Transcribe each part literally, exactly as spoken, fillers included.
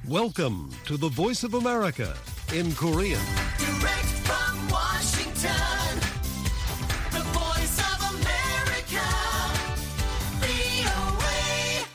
Welcome to the Voice of America in Korean. Direct from Washington, the Voice of America, 브이오에이.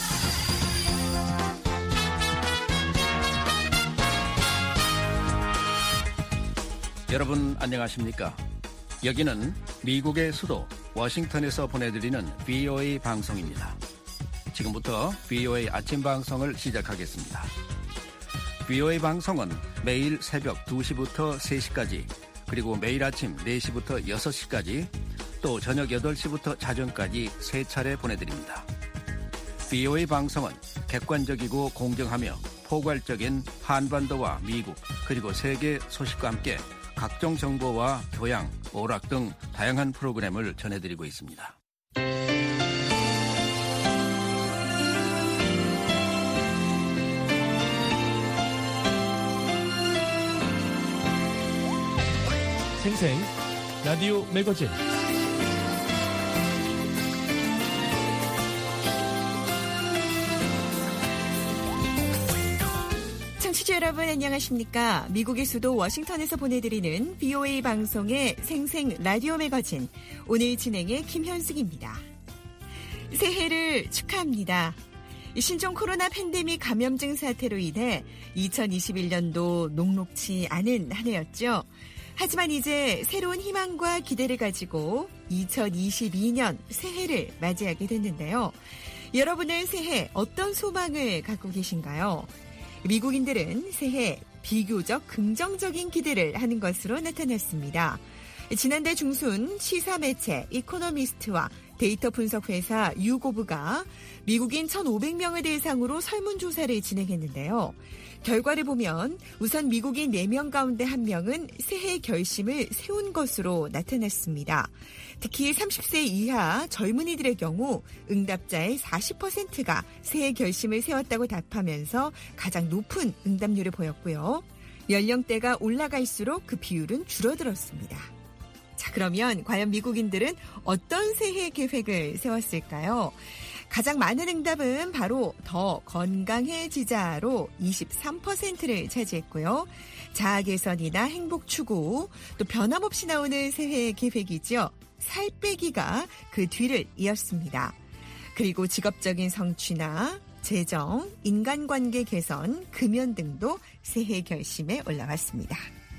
여러분 안녕하십니까? 여기는 미국의 수도 워싱턴에서 보내드리는 브이오에이 방송입니다. 지금부터 브이오에이 아침 방송을 시작하겠습니다. 브이오에이 방송은 매일 새벽 두 시부터 세 시까지, 그리고 매일 아침 네 시부터 여섯 시까지, 또 저녁 여덟 시부터 자정까지 세 차례 보내드립니다. 브이오에이 방송은 객관적이고 공정하며 포괄적인 한반도와 미국 그리고 세계 소식과 함께 각종 정보와 교양, 오락 등 다양한 프로그램을 전해드리고 있습니다. 생생 라디오 매거진 청취자 여러분 안녕하십니까? 미국의 수도 워싱턴에서 보내드리는 브이오에이 방송의 생생 라디오 매거진, 오늘 진행의 김현숙입니다. 새해를 축하합니다. 신종 코로나 팬데믹 감염증 사태로 인해 이천이십일 년도 녹록치 않은 한 해였죠. 하지만 이제 새로운 희망과 기대를 가지고 이천이십이 년 새해를 맞이하게 됐는데요. 여러분의 새해 어떤 소망을 갖고 계신가요? 미국인들은 새해 비교적 긍정적인 기대를 하는 것으로 나타났습니다. 지난달 중순 시사매체 이코노미스트와 데이터 분석 회사 유고브가 미국인 천오백 명을 대상으로 설문조사를 진행했는데요. 결과를 보면 우선 미국인 네 명 가운데 한 명은 새해 결심을 세운 것으로 나타났습니다. 특히 삼십 세 이하 젊은이들의 경우 응답자의 사십 퍼센트가 새해 결심을 세웠다고 답하면서 가장 높은 응답률을 보였고요. 연령대가 올라갈수록 그 비율은 줄어들었습니다. 자, 그러면 과연 미국인들은 어떤 새해 계획을 세웠을까요? 가장 많은 응답은 바로 더 건강해지자로 이십삼 퍼센트를 차지했고요. 자아 개선이나 행복 추구, 또 변함없이 나오는 새해 계획이죠. 살 빼기가 그 뒤를 이었습니다. 그리고 직업적인 성취나 재정, 인간관계 개선, 금연 등도 새해 결심에 올라왔습니다.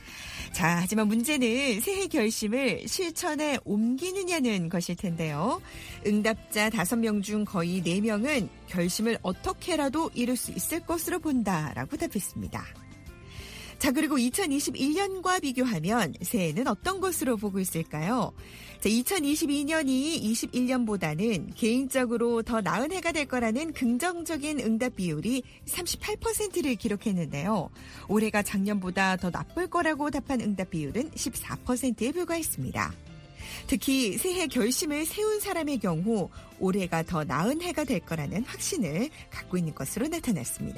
자, 하지만 문제는 새해 결심을 실천에 옮기느냐는 것일 텐데요. 응답자 다섯 명 중 거의 네 명은 결심을 어떻게라도 이룰 수 있을 것으로 본다라고 답했습니다. 자, 그리고 이천이십일 년과 비교하면 새해는 어떤 것으로 보고 있을까요? 자, 이천이십이 년이 이십일 년보다는 개인적으로 더 나은 해가 될 거라는 긍정적인 응답 비율이 삼십팔 퍼센트를 기록했는데요. 올해가 작년보다 더 나쁠 거라고 답한 응답 비율은 십사 퍼센트에 불과했습니다. 특히 새해 결심을 세운 사람의 경우 올해가 더 나은 해가 될 거라는 확신을 갖고 있는 것으로 나타났습니다.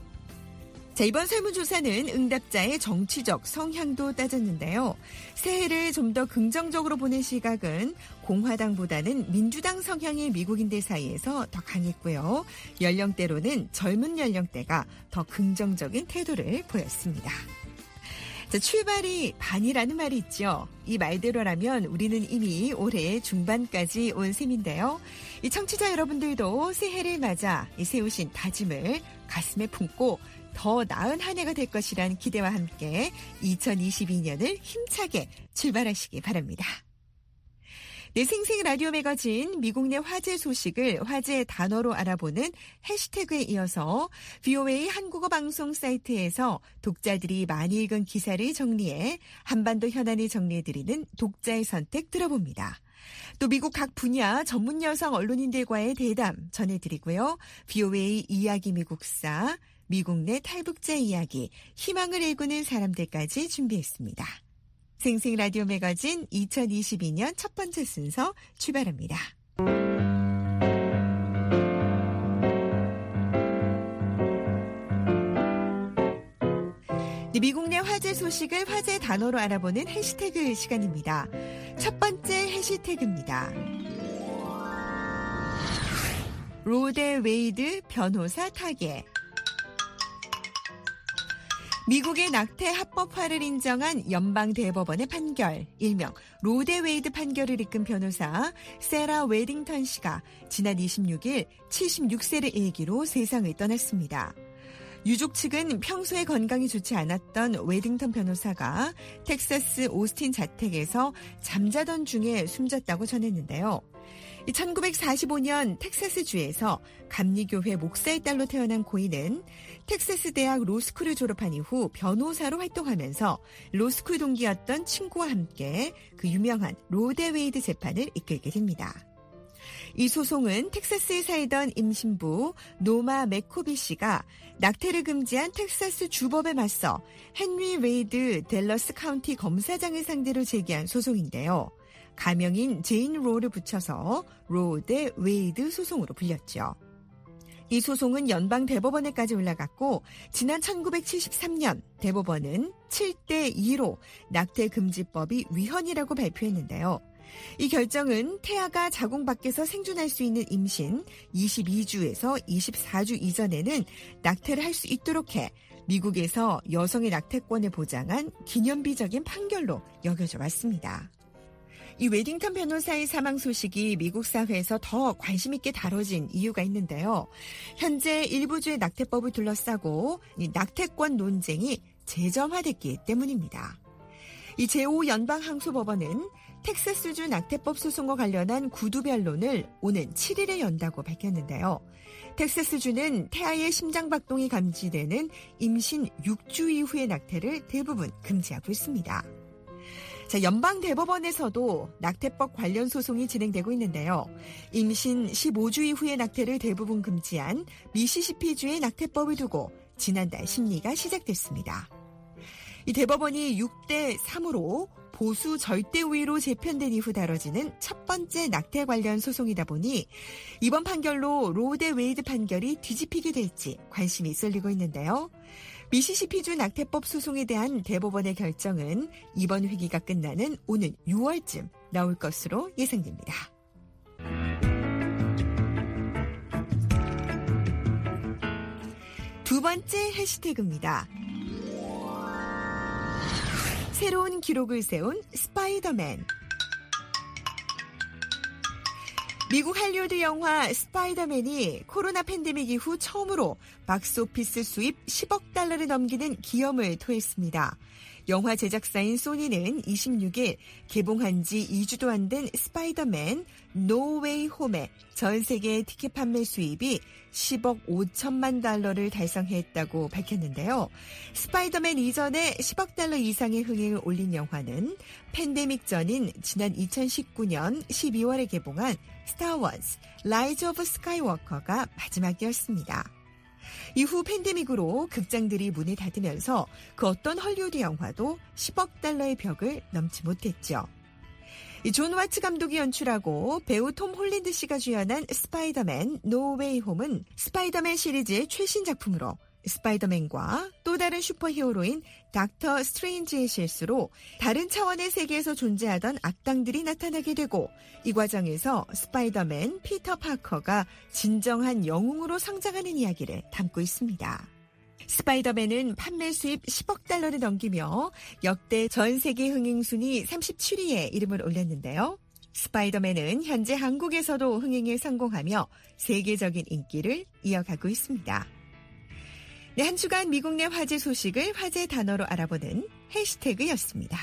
자, 이번 설문조사는 응답자의 정치적 성향도 따졌는데요. 새해를 좀 더 긍정적으로 보는 시각은 공화당보다는 민주당 성향의 미국인들 사이에서 더 강했고요. 연령대로는 젊은 연령대가 더 긍정적인 태도를 보였습니다. 자, 출발이 반이라는 말이 있죠. 이 말대로라면 우리는 이미 올해 중반까지 온 셈인데요. 이 청취자 여러분들도 새해를 맞아 이 세우신 다짐을 가슴에 품고 더 나은 한 해가 될 것이란 기대와 함께 이천이십이 년을 힘차게 출발하시기 바랍니다. 네, 생생 라디오 매거진 미국 내 화제 소식을 화제 단어로 알아보는 해시태그에 이어서 브이오에이 한국어 방송 사이트에서 독자들이 많이 읽은 기사를 정리해 한반도 현안을 정리해드리는 독자의 선택 들어봅니다. 또 미국 각 분야 전문 여성 언론인들과의 대담 전해드리고요. 브이오에이 이야기 미국사, 미국 내 탈북자 이야기, 희망을 일구는 사람들까지 준비했습니다. 생생 라디오 매거진 이천이십이 년 첫 번째 순서 출발합니다. 미국 내 화제 소식을 화제 단어로 알아보는 해시태그 시간입니다. 첫 번째 해시태그입니다. 로데 웨이드 변호사 타계. 미국의 낙태 합법화를 인정한 연방대법원의 판결, 일명 로데 웨이드 판결을 이끈 변호사 세라 웨딩턴 씨가 지난 이십육일 칠십육 세를 일기로 세상을 떠났습니다. 유족 측은 평소에 건강이 좋지 않았던 웨딩턴 변호사가 텍사스 오스틴 자택에서 잠자던 중에 숨졌다고 전했는데요. 천구백사십오년 텍사스주에서 감리교회 목사의 딸로 태어난 고인은 텍사스 대학 로스쿨을 졸업한 이후 변호사로 활동하면서 로스쿨 동기였던 친구와 함께 그 유명한 로데 웨이드 재판을 이끌게 됩니다. 이 소송은 텍사스에 살던 임신부 노마 맥코비 씨가 낙태를 금지한 텍사스 주법에 맞서 헨리 웨이드 댈러스 카운티 검사장을 상대로 제기한 소송인데요. 가명인 제인 로를 붙여서 로 대 웨이드 소송으로 불렸죠. 이 소송은 연방 대법원에까지 올라갔고 지난 천구백칠십삼년 대법원은 칠 대 이로 낙태 금지법이 위헌이라고 발표했는데요. 이 결정은 태아가 자궁 밖에서 생존할 수 있는 임신 이십이주에서 이십사주 이전에는 낙태를 할 수 있도록 해 미국에서 여성의 낙태권을 보장한 기념비적인 판결로 여겨져 왔습니다. 이 웨딩턴 변호사의 사망 소식이 미국 사회에서 더 관심 있게 다뤄진 이유가 있는데요. 현재 일부 주의 낙태법을 둘러싸고 이 낙태권 논쟁이 재점화됐기 때문입니다. 이 제오 연방항소법원은 텍사스주 낙태법 소송과 관련한 구두 변론을 오는 칠일에 연다고 밝혔는데요. 텍사스주는 태아의 심장박동이 감지되는 임신 육주 이후의 낙태를 대부분 금지하고 있습니다. 자, 연방대법원에서도 낙태법 관련 소송이 진행되고 있는데요. 임신 십오주 이후의 낙태를 대부분 금지한 미시시피주의 낙태법을 두고 지난달 심리가 시작됐습니다. 이 대법원이 육 대 삼으로 보수 절대 우위로 재편된 이후 다뤄지는 첫 번째 낙태 관련 소송이다 보니 이번 판결로 로 대 웨이드 판결이 뒤집히게 될지 관심이 쏠리고 있는데요. 미시시피주 낙태법 소송에 대한 대법원의 결정은 이번 회기가 끝나는 오는 유월쯤 나올 것으로 예상됩니다. 두 번째 해시태그입니다. 새로운 기록을 세운 스파이더맨. 미국 할리우드 영화 스파이더맨이 코로나 팬데믹 이후 처음으로 박스오피스 수입 십억 달러를 넘기는 기염을 토했습니다. 영화 제작사인 소니는 이십육일 개봉한 지 이주도 안 된 스파이더맨 노 웨이 홈의 전 세계 티켓 판매 수입이 십억 오천만 달러를 달성했다고 밝혔는데요. 스파이더맨 이전에 십억 달러 이상의 흥행을 올린 영화는 팬데믹 전인 지난 이천십구년 십이월에 개봉한 스타워즈 라이즈 오브 스카이워커가 마지막이었습니다. 이후 팬데믹으로 극장들이 문을 닫으면서 그 어떤 헐리우드 영화도 십억 달러의 벽을 넘지 못했죠. 존 와츠 감독이 연출하고 배우 톰 홀랜드 씨가 주연한 스파이더맨 노 웨이 홈은 스파이더맨 시리즈의 최신 작품으로 스파이더맨과 또 다른 슈퍼히어로인 닥터 스트레인지의 실수로 다른 차원의 세계에서 존재하던 악당들이 나타나게 되고 이 과정에서 스파이더맨 피터 파커가 진정한 영웅으로 성장하는 이야기를 담고 있습니다. 스파이더맨은 판매 수입 십억 달러를 넘기며 역대 전 세계 흥행 순위 삼십칠위에 이름을 올렸는데요. 스파이더맨은 현재 한국에서도 흥행에 성공하며 세계적인 인기를 이어가고 있습니다. 네, 한 주간 미국 내 화제 소식을 화제 단어로 알아보는 해시태그였습니다.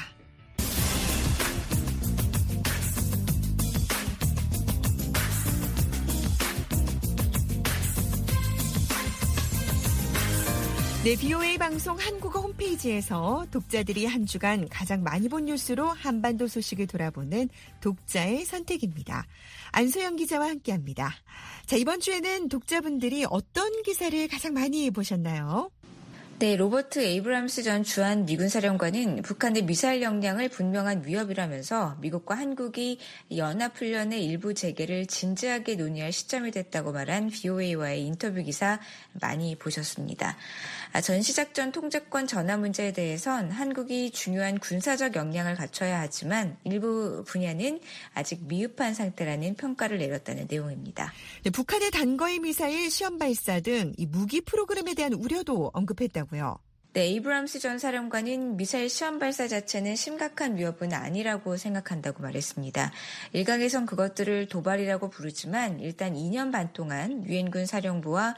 네, 비오에이 방송 한국어 홈페이지에서 독자들이 한 주간 가장 많이 본 뉴스로 한반도 소식을 돌아보는 독자의 선택입니다. 안소영 기자와 함께합니다. 자, 이번 주에는 독자분들이 어떤 기사를 가장 많이 보셨나요? 네, 로버트 에이브람스 전 주한 미군 사령관은 북한의 미사일 역량을 분명한 위협이라면서 미국과 한국이 연합훈련의 일부 재개를 진지하게 논의할 시점이 됐다고 말한 비오에이와의 인터뷰 기사 많이 보셨습니다. 전시작전 통제권 전환 문제에 대해선 한국이 중요한 군사적 역량을 갖춰야 하지만 일부 분야는 아직 미흡한 상태라는 평가를 내렸다는 내용입니다. 네, 북한의 단거리 미사일 시험 발사 등 이 무기 프로그램에 대한 우려도 언급했다고요. 네, 에이브람스 전 사령관은 미사일 시험 발사 자체는 심각한 위협은 아니라고 생각한다고 말했습니다. 일각에선 그것들을 도발이라고 부르지만 일단 이 년 반 동안 유엔군 사령부와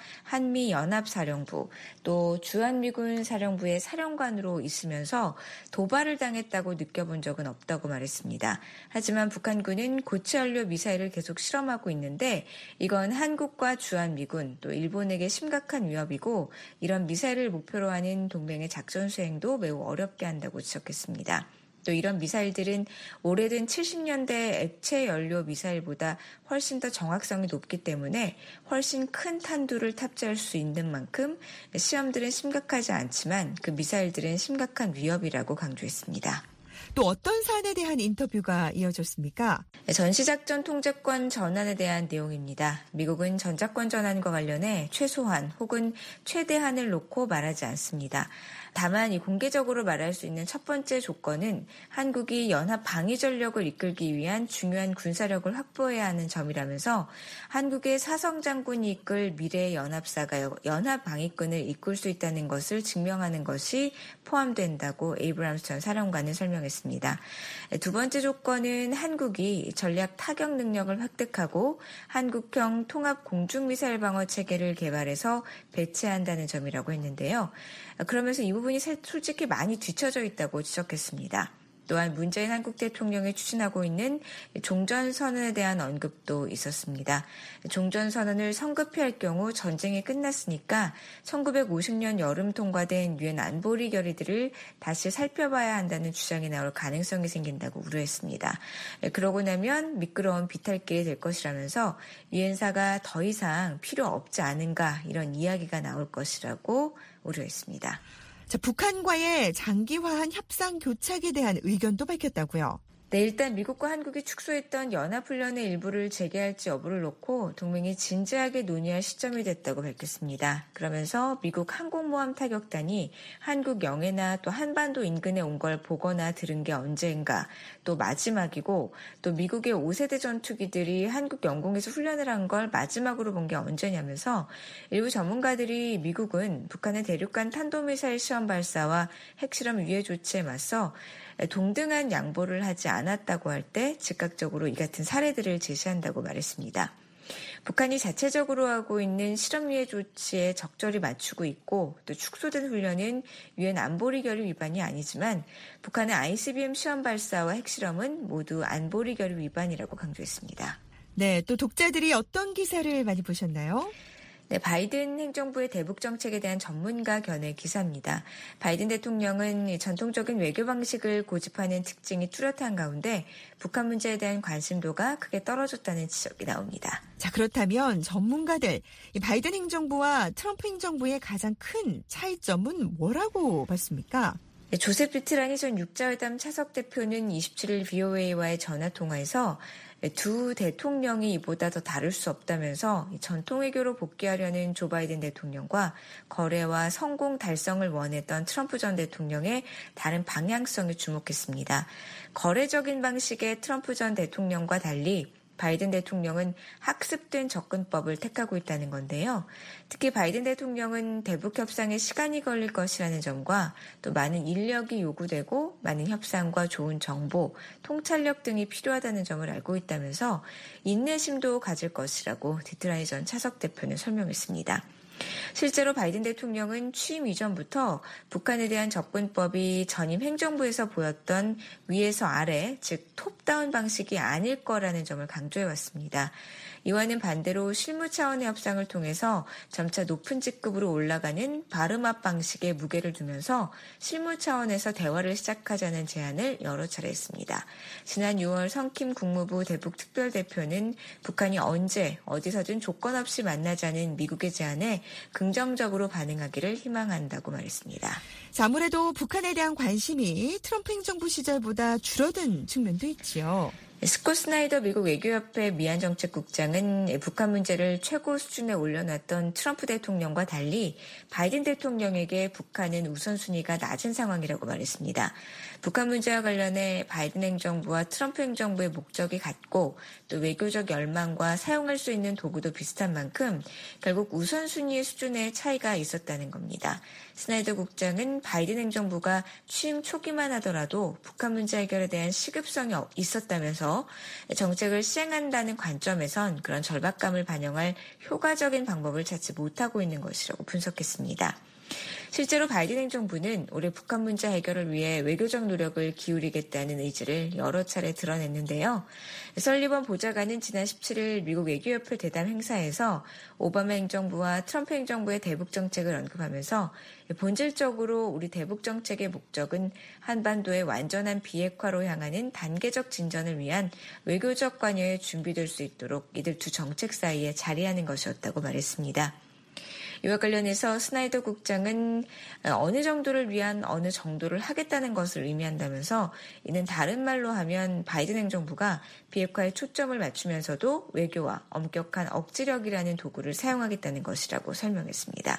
한미연합사령부 또 주한미군 사령부의 사령관으로 있으면서 도발을 당했다고 느껴본 적은 없다고 말했습니다. 하지만 북한군은 고체연료 미사일을 계속 실험하고 있는데 이건 한국과 주한미군 또 일본에게 심각한 위협이고 이런 미사일을 목표로 하는 동맹의 작전 수행도 매우 어렵게 한다고 지적했습니다. 또 이런 미사일들은 오래된 칠십 년대 액체 연료 미사일보다 훨씬 더 정확성이 높기 때문에 훨씬 큰 탄두를 탑재할 수 있는 만큼 시험들은 심각하지 않지만 그 미사일들은 심각한 위협이라고 강조했습니다. 또 어떤 사안에 대한 인터뷰가 이어졌습니까? 전시작전 통제권 전환에 대한 내용입니다. 미국은 전작권 전환과 관련해 최소한 혹은 최대한을 놓고 말하지 않습니다. 다만 이 공개적으로 말할 수 있는 첫 번째 조건은 한국이 연합 방위 전력을 이끌기 위한 중요한 군사력을 확보해야 하는 점이라면서 한국의 사성 장군이 이끌 미래의 연합사가 연합 방위권을 이끌 수 있다는 것을 증명하는 것이 포함된다고 에이브람스 전 사령관은 설명했습니다. 두 번째 조건은 한국이 전략 타격 능력을 획득하고 한국형 통합 공중미사일 방어 체계를 개발해서 배치한다는 점이라고 했는데요. 그러면서 이 부분이 솔직히 많이 뒤처져 있다고 지적했습니다. 또한 문재인 한국 대통령이 추진하고 있는 종전선언에 대한 언급도 있었습니다. 종전선언을 성급히 할 경우 전쟁이 끝났으니까 천구백오십 년 여름 통과된 유엔 안보리 결의들을 다시 살펴봐야 한다는 주장이 나올 가능성이 생긴다고 우려했습니다. 그러고 나면 미끄러운 비탈길이 될 것이라면서 유엔사가 더 이상 필요 없지 않은가 이런 이야기가 나올 것이라고 우려했습니다. 자, 북한과의 장기화한 협상 교착에 대한 의견도 밝혔다고요. 네, 일단 미국과 한국이 축소했던 연합훈련의 일부를 재개할지 여부를 놓고 동맹이 진지하게 논의할 시점이 됐다고 밝혔습니다. 그러면서 미국 항공모함 타격단이 한국 영해나 또 한반도 인근에 온 걸 보거나 들은 게 언제인가, 또 마지막이고 또 미국의 오 세대 전투기들이 한국 영공에서 훈련을 한 걸 마지막으로 본 게 언제냐면서 일부 전문가들이 미국은 북한의 대륙간 탄도미사일 시험 발사와 핵실험 유예 조치에 맞서 동등한 양보를 하지 않았다고 할 때 즉각적으로 이 같은 사례들을 제시한다고 말했습니다. 북한이 자체적으로 하고 있는 실험유예 조치에 적절히 맞추고 있고 또 축소된 훈련은 유엔 안보리 결의 위반이 아니지만 북한의 아이씨비엠 시험 발사와 핵실험은 모두 안보리 결의 위반이라고 강조했습니다. 네, 또 독자들이 어떤 기사를 많이 보셨나요? 네, 바이든 행정부의 대북 정책에 대한 전문가 견해 기사입니다. 바이든 대통령은 전통적인 외교 방식을 고집하는 특징이 뚜렷한 가운데 북한 문제에 대한 관심도가 크게 떨어졌다는 지적이 나옵니다. 자, 그렇다면 전문가들, 이 바이든 행정부와 트럼프 행정부의 가장 큰 차이점은 뭐라고 봤습니까? 네, 조셉 비트라니 전 육자회담 차석 대표는 이십칠 일 브이오에이와의 전화통화에서 두 대통령이 이보다 더 다를 수 없다면서 전통 외교로 복귀하려는 조 바이든 대통령과 거래와 성공 달성을 원했던 트럼프 전 대통령의 다른 방향성에 주목했습니다. 거래적인 방식의 트럼프 전 대통령과 달리 바이든 대통령은 학습된 접근법을 택하고 있다는 건데요. 특히 바이든 대통령은 대북 협상에 시간이 걸릴 것이라는 점과 또 많은 인력이 요구되고 많은 협상과 좋은 정보, 통찰력 등이 필요하다는 점을 알고 있다면서 인내심도 가질 것이라고 디트라니 전 차석 대표는 설명했습니다. 실제로 바이든 대통령은 취임 이전부터 북한에 대한 접근법이 전임 행정부에서 보였던 위에서 아래, 즉 톱다운 방식이 아닐 거라는 점을 강조해왔습니다. 이와는 반대로 실무 차원의 협상을 통해서 점차 높은 직급으로 올라가는 바름앞 방식에 무게를 두면서 실무 차원에서 대화를 시작하자는 제안을 여러 차례 했습니다. 지난 유월 성킴 국무부 대북특별대표는 북한이 언제 어디서든 조건 없이 만나자는 미국의 제안에 긍정적으로 반응하기를 희망한다고 말했습니다. 자, 아무래도 북한에 대한 관심이 트럼프 행정부 시절보다 줄어든 측면도 있지요. 스콧 스나이더 미국 외교협회 미안정책국장은 북한 문제를 최고 수준에 올려놨던 트럼프 대통령과 달리 바이든 대통령에게 북한은 우선순위가 낮은 상황이라고 말했습니다. 북한 문제와 관련해 바이든 행정부와 트럼프 행정부의 목적이 같고 또 외교적 열망과 사용할 수 있는 도구도 비슷한 만큼 결국 우선순위의 수준의 차이가 있었다는 겁니다. 스나이더 국장은 바이든 행정부가 취임 초기만 하더라도 북한 문제 해결에 대한 시급성이 있었다면서 정책을 시행한다는 관점에선 그런 절박감을 반영할 효과적인 방법을 찾지 못하고 있는 것이라고 분석했습니다. 실제로 바이든 행정부는 올해 북한 문제 해결을 위해 외교적 노력을 기울이겠다는 의지를 여러 차례 드러냈는데요. 설리번 보좌관은 지난 십칠일 미국 외교협회 대담 행사에서 오바마 행정부와 트럼프 행정부의 대북 정책을 언급하면서 본질적으로 우리 대북 정책의 목적은 한반도의 완전한 비핵화로 향하는 단계적 진전을 위한 외교적 관여에 준비될 수 있도록 이들 두 정책 사이에 자리하는 것이었다고 말했습니다. 이와 관련해서 스나이더 국장은 어느 정도를 위한 어느 정도를 하겠다는 것을 의미한다면서 이는 다른 말로 하면 바이든 행정부가 비핵화에 초점을 맞추면서도 외교와 엄격한 억지력이라는 도구를 사용하겠다는 것이라고 설명했습니다.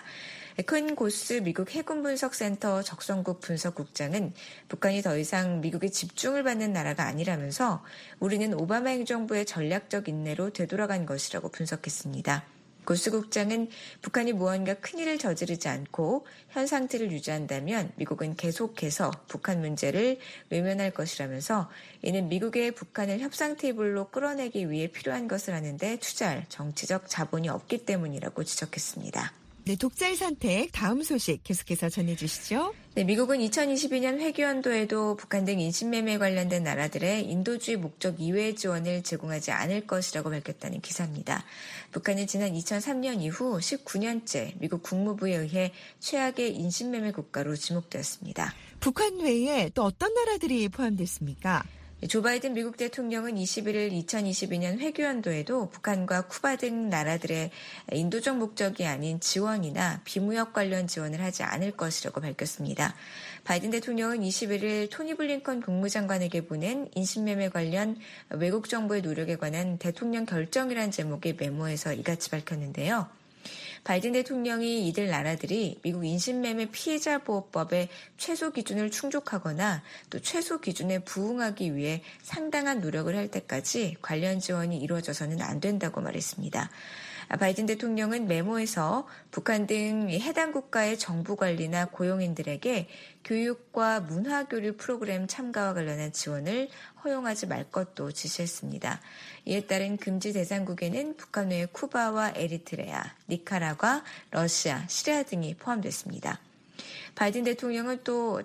큰 고스 미국 해군분석센터 적성국 분석국장은 북한이 더 이상 미국의 집중을 받는 나라가 아니라면서 우리는 오바마 행정부의 전략적 인내로 되돌아간 것이라고 분석했습니다. 고스 국장은 북한이 무언가 큰일을 저지르지 않고 현 상태를 유지한다면 미국은 계속해서 북한 문제를 외면할 것이라면서 이는 미국의 북한을 협상 테이블로 끌어내기 위해 필요한 것을 하는데 투자할 정치적 자본이 없기 때문이라고 지적했습니다. 네, 독자의 선택 다음 소식 계속해서 전해주시죠. 네, 미국은 이천이십이년 회계연도에도 북한 등 인신매매에 관련된 나라들의 인도주의 목적 이외의 지원을 제공하지 않을 것이라고 밝혔다는 기사입니다. 북한은 지난 이천삼년 이후 십구년째 미국 국무부에 의해 최악의 인신매매 국가로 지목되었습니다. 북한 외에 또 어떤 나라들이 포함됐습니까? 조 바이든 미국 대통령은 이십일일 이천이십이년 회계연도에도 북한과 쿠바 등 나라들의 인도적 목적이 아닌 지원이나 비무역 관련 지원을 하지 않을 것이라고 밝혔습니다. 바이든 대통령은 이십일일 토니 블링컨 국무장관에게 보낸 인신매매 관련 외국 정부의 노력에 관한 대통령 결정이란 제목의 메모에서 이같이 밝혔는데요. 바이든 대통령이 이들 나라들이 미국 인신매매 피해자 보호법의 최소 기준을 충족하거나 또 최소 기준에 부응하기 위해 상당한 노력을 할 때까지 관련 지원이 이루어져서는 안 된다고 말했습니다. 바이든 대통령은 메모에서 북한 등 해당 국가의 정부 관리나 고용인들에게 교육과 문화교류 프로그램 참가와 관련한 지원을 허용하지 말 것도 지시했습니다. 이에 따른 금지 대상국에는 북한 외 쿠바와 에리트레아, 니카라과, 러시아, 시리아 등이 포함됐습니다. 바이든 대통령은 또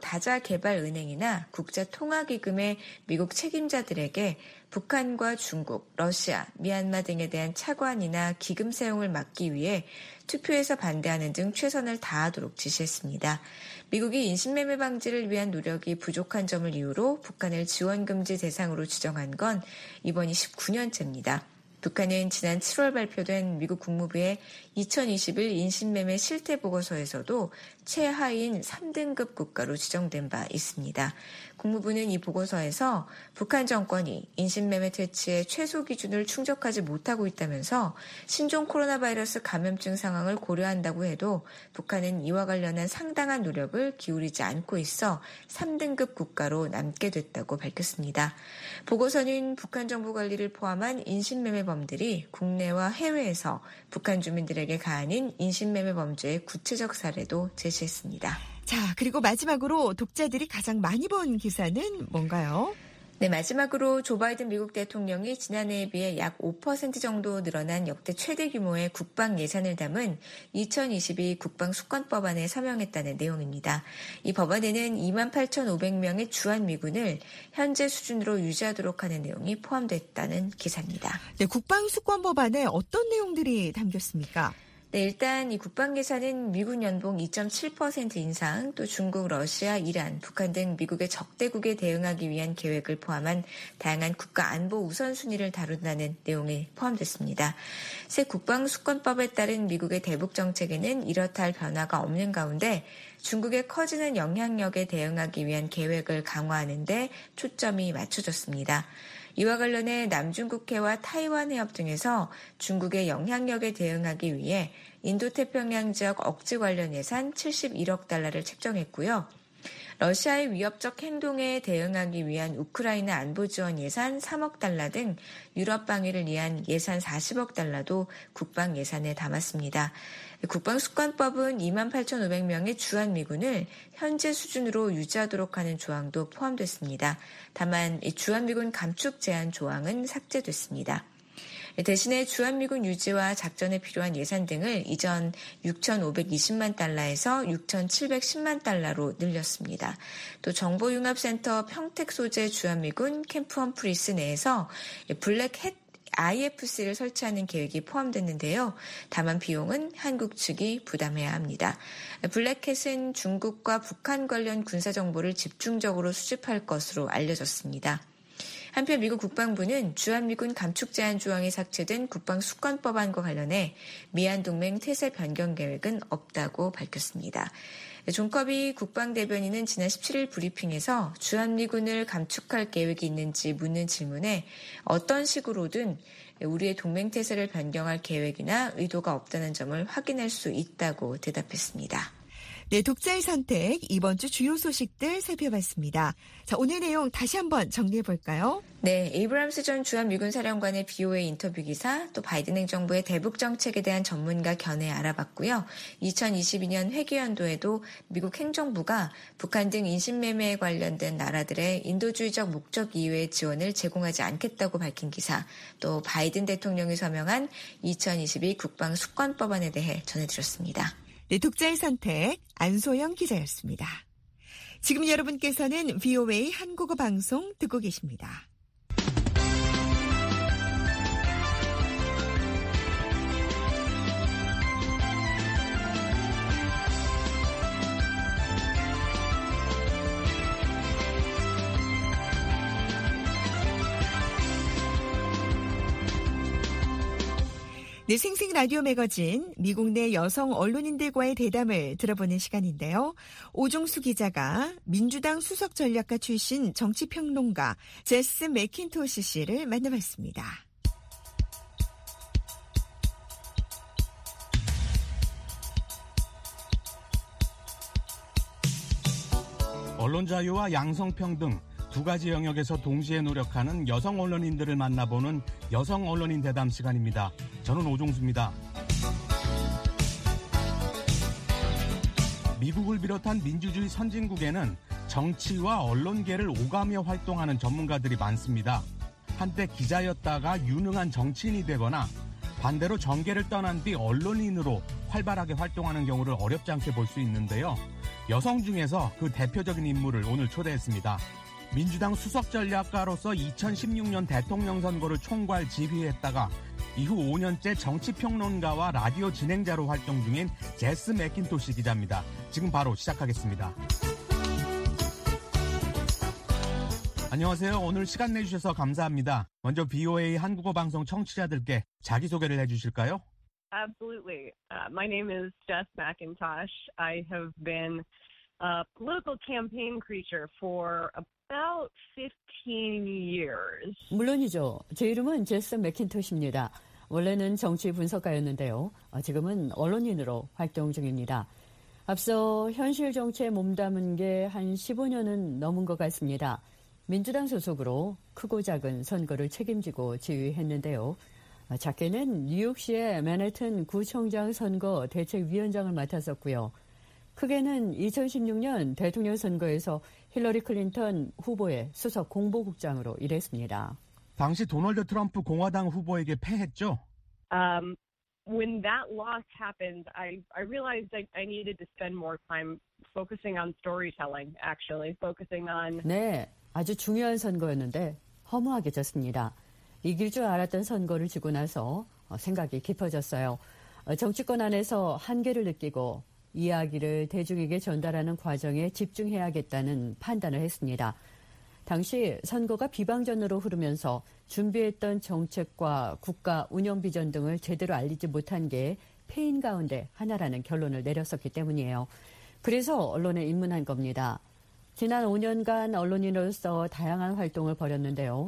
다자개발은행이나 국자통화기금의 미국 책임자들에게 북한과 중국, 러시아, 미얀마 등에 대한 차관이나 기금 사용을 막기 위해 투표에서 반대하는 등 최선을 다하도록 지시했습니다. 미국이 인신매매 방지를 위한 노력이 부족한 점을 이유로 북한을 지원금지 대상으로 지정한 건 이번이 십구년째입니다. 북한은 지난 칠월 발표된 미국 국무부의 이천이십일 인신매매 실태보고서에서도 최하위인 삼등급 국가로 지정된 바 있습니다. 국무부는 이 보고서에서 북한 정권이 인신매매 퇴치의 최소 기준을 충족하지 못하고 있다면서 신종 코로나 바이러스 감염증 상황을 고려한다고 해도 북한은 이와 관련한 상당한 노력을 기울이지 않고 있어 삼등급 국가로 남게 됐다고 밝혔습니다. 보고서는 북한 정부 관리를 포함한 인신매매범들이 국내와 해외에서 북한 주민들에게 가하는 인신매매 범죄의 구체적 사례도 제시했습니다. 자, 그리고 마지막으로 독자들이 가장 많이 본 기사는 뭔가요? 네, 마지막으로 조 바이든 미국 대통령이 지난해에 비해 약 오 퍼센트 정도 늘어난 역대 최대 규모의 국방 예산을 담은 이천이십이 국방수권법안에 서명했다는 내용입니다. 이 법안에는 이만 팔천오백 명의 주한미군을 현재 수준으로 유지하도록 하는 내용이 포함됐다는 기사입니다. 네, 국방수권법안에 어떤 내용들이 담겼습니까? 네, 일단 이 국방 예산은 미군 연봉 이 점 칠 퍼센트 인상, 또 중국, 러시아, 이란, 북한 등 미국의 적대국에 대응하기 위한 계획을 포함한 다양한 국가 안보 우선순위를 다룬다는 내용이 포함됐습니다. 새 국방수권법에 따른 미국의 대북 정책에는 이렇다 할 변화가 없는 가운데 중국의 커지는 영향력에 대응하기 위한 계획을 강화하는 데 초점이 맞춰졌습니다. 이와 관련해 남중국해와 타이완 해협 등에서 중국의 영향력에 대응하기 위해 인도태평양 지역 억지 관련 예산 칠십일억 달러를 책정했고요. 러시아의 위협적 행동에 대응하기 위한 우크라이나 안보 지원 예산 삼억 달러 등 유럽 방위를 위한 예산 사십억 달러도 국방 예산에 담았습니다. 국방수권법은 이만 팔천오백 명의 주한미군을 현재 수준으로 유지하도록 하는 조항도 포함됐습니다. 다만 주한미군 감축 제한 조항은 삭제됐습니다. 대신에 주한미군 유지와 작전에 필요한 예산 등을 이전 육천오백이십만 달러에서 육천칠백십만 달러로 늘렸습니다. 또 정보융합센터 평택 소재 주한미군 캠프 험프리스 내에서 블랙햇 아이에프씨를 설치하는 계획이 포함됐는데요. 다만 비용은 한국 측이 부담해야 합니다. 블랙햇은 중국과 북한 관련 군사정보를 집중적으로 수집할 것으로 알려졌습니다. 한편 미국 국방부는 주한미군 감축 제한 조항이 삭제된 국방수권법안과 관련해 미한동맹 태세 변경 계획은 없다고 밝혔습니다. 존 커비 국방대변인은 지난 십칠일 브리핑에서 주한미군을 감축할 계획이 있는지 묻는 질문에 어떤 식으로든 우리의 동맹 태세를 변경할 계획이나 의도가 없다는 점을 확인할 수 있다고 대답했습니다. 네, 독자의 선택 이번 주 주요 소식들 살펴봤습니다. 자, 오늘 내용 다시 한번 정리해 볼까요? 네, 에이브람스 전 주한미군 사령관의 비오에이 인터뷰 기사, 또 바이든 행정부의 대북 정책에 대한 전문가 견해 알아봤고요. 이천이십이년 회계연도에도 미국 행정부가 북한 등 인신매매에 관련된 나라들의 인도주의적 목적 이외의 지원을 제공하지 않겠다고 밝힌 기사, 또 바이든 대통령이 서명한 이천이십이 국방수권법안에 대해 전해드렸습니다. 네, 독자의 선택 안소영 기자였습니다. 지금 여러분께서는 브이오에이 한국어 방송 듣고 계십니다. 네, 생생 라디오 매거진 미국 내 여성 언론인들과의 대담을 들어보는 시간인데요. 오종수 기자가 민주당 수석 전략가 출신 정치평론가 제스 맥킨토시 씨를 만나봤습니다. 언론 자유와 양성평등 두 가지 영역에서 동시에 노력하는 여성 언론인들을 만나보는 여성 언론인 대담 시간입니다. 저는 오종수입니다. 미국을 비롯한 민주주의 선진국에는 정치와 언론계를 오가며 활동하는 전문가들이 많습니다. 한때 기자였다가 유능한 정치인이 되거나 반대로 정계를 떠난 뒤 언론인으로 활발하게 활동하는 경우를 어렵지 않게 볼 수 있는데요. 여성 중에서 그 대표적인 인물을 오늘 초대했습니다. 민주당 수석 전략가로서 이천십육년 대통령 선거를 총괄 지휘했다가 이후 오 년째 정치평론가와 라디오 진행자로 활동 중인 제스 맥킨토시 기자입니다. 지금 바로 시작하겠습니다. 안녕하세요. 오늘 시간 내주셔서 감사합니다. 먼저 브이오에이 한국어 방송 청취자들께 자기소개를 해주실까요? Absolutely. Uh, my name is Jess McIntosh. I have been a political campaign creature for about fifteen years. 물론이죠. 제 이름은 제스 맥킨토시입니다. 원래는 정치 분석가였는데요. 지금은 언론인으로 활동 중입니다. 앞서 현실 정치에 몸담은 게 한 십오 년은 넘은 것 같습니다. 민주당 소속으로 크고 작은 선거를 책임지고 지휘했는데요. 작게는 뉴욕시의 맨해튼 구청장 선거 대책위원장을 맡았었고요. 크게는 이천십육년 대통령 선거에서 힐러리 클린턴 후보의 수석 공보국장으로 일했습니다. 당시 도널드 트럼프 공화당 후보에게 패했죠? Um, when that loss happened, I, I realized I, I needed to spend more time focusing on storytelling, actually, focusing on... 네, 아주 중요한 선거였는데 허무하게 졌습니다. 이길 줄 알았던 선거를 지고 나서 생각이 깊어졌어요. 정치권 안에서 한계를 느끼고 이야기를 대중에게 전달하는 과정에 집중해야겠다는 판단을 했습니다. 당시 선거가 비방전으로 흐르면서 준비했던 정책과 국가 운영 비전 등을 제대로 알리지 못한 게 패인 가운데 하나라는 결론을 내렸었기 때문이에요. 그래서 언론에 입문한 겁니다. 지난 오 년간 언론인으로서 다양한 활동을 벌였는데요.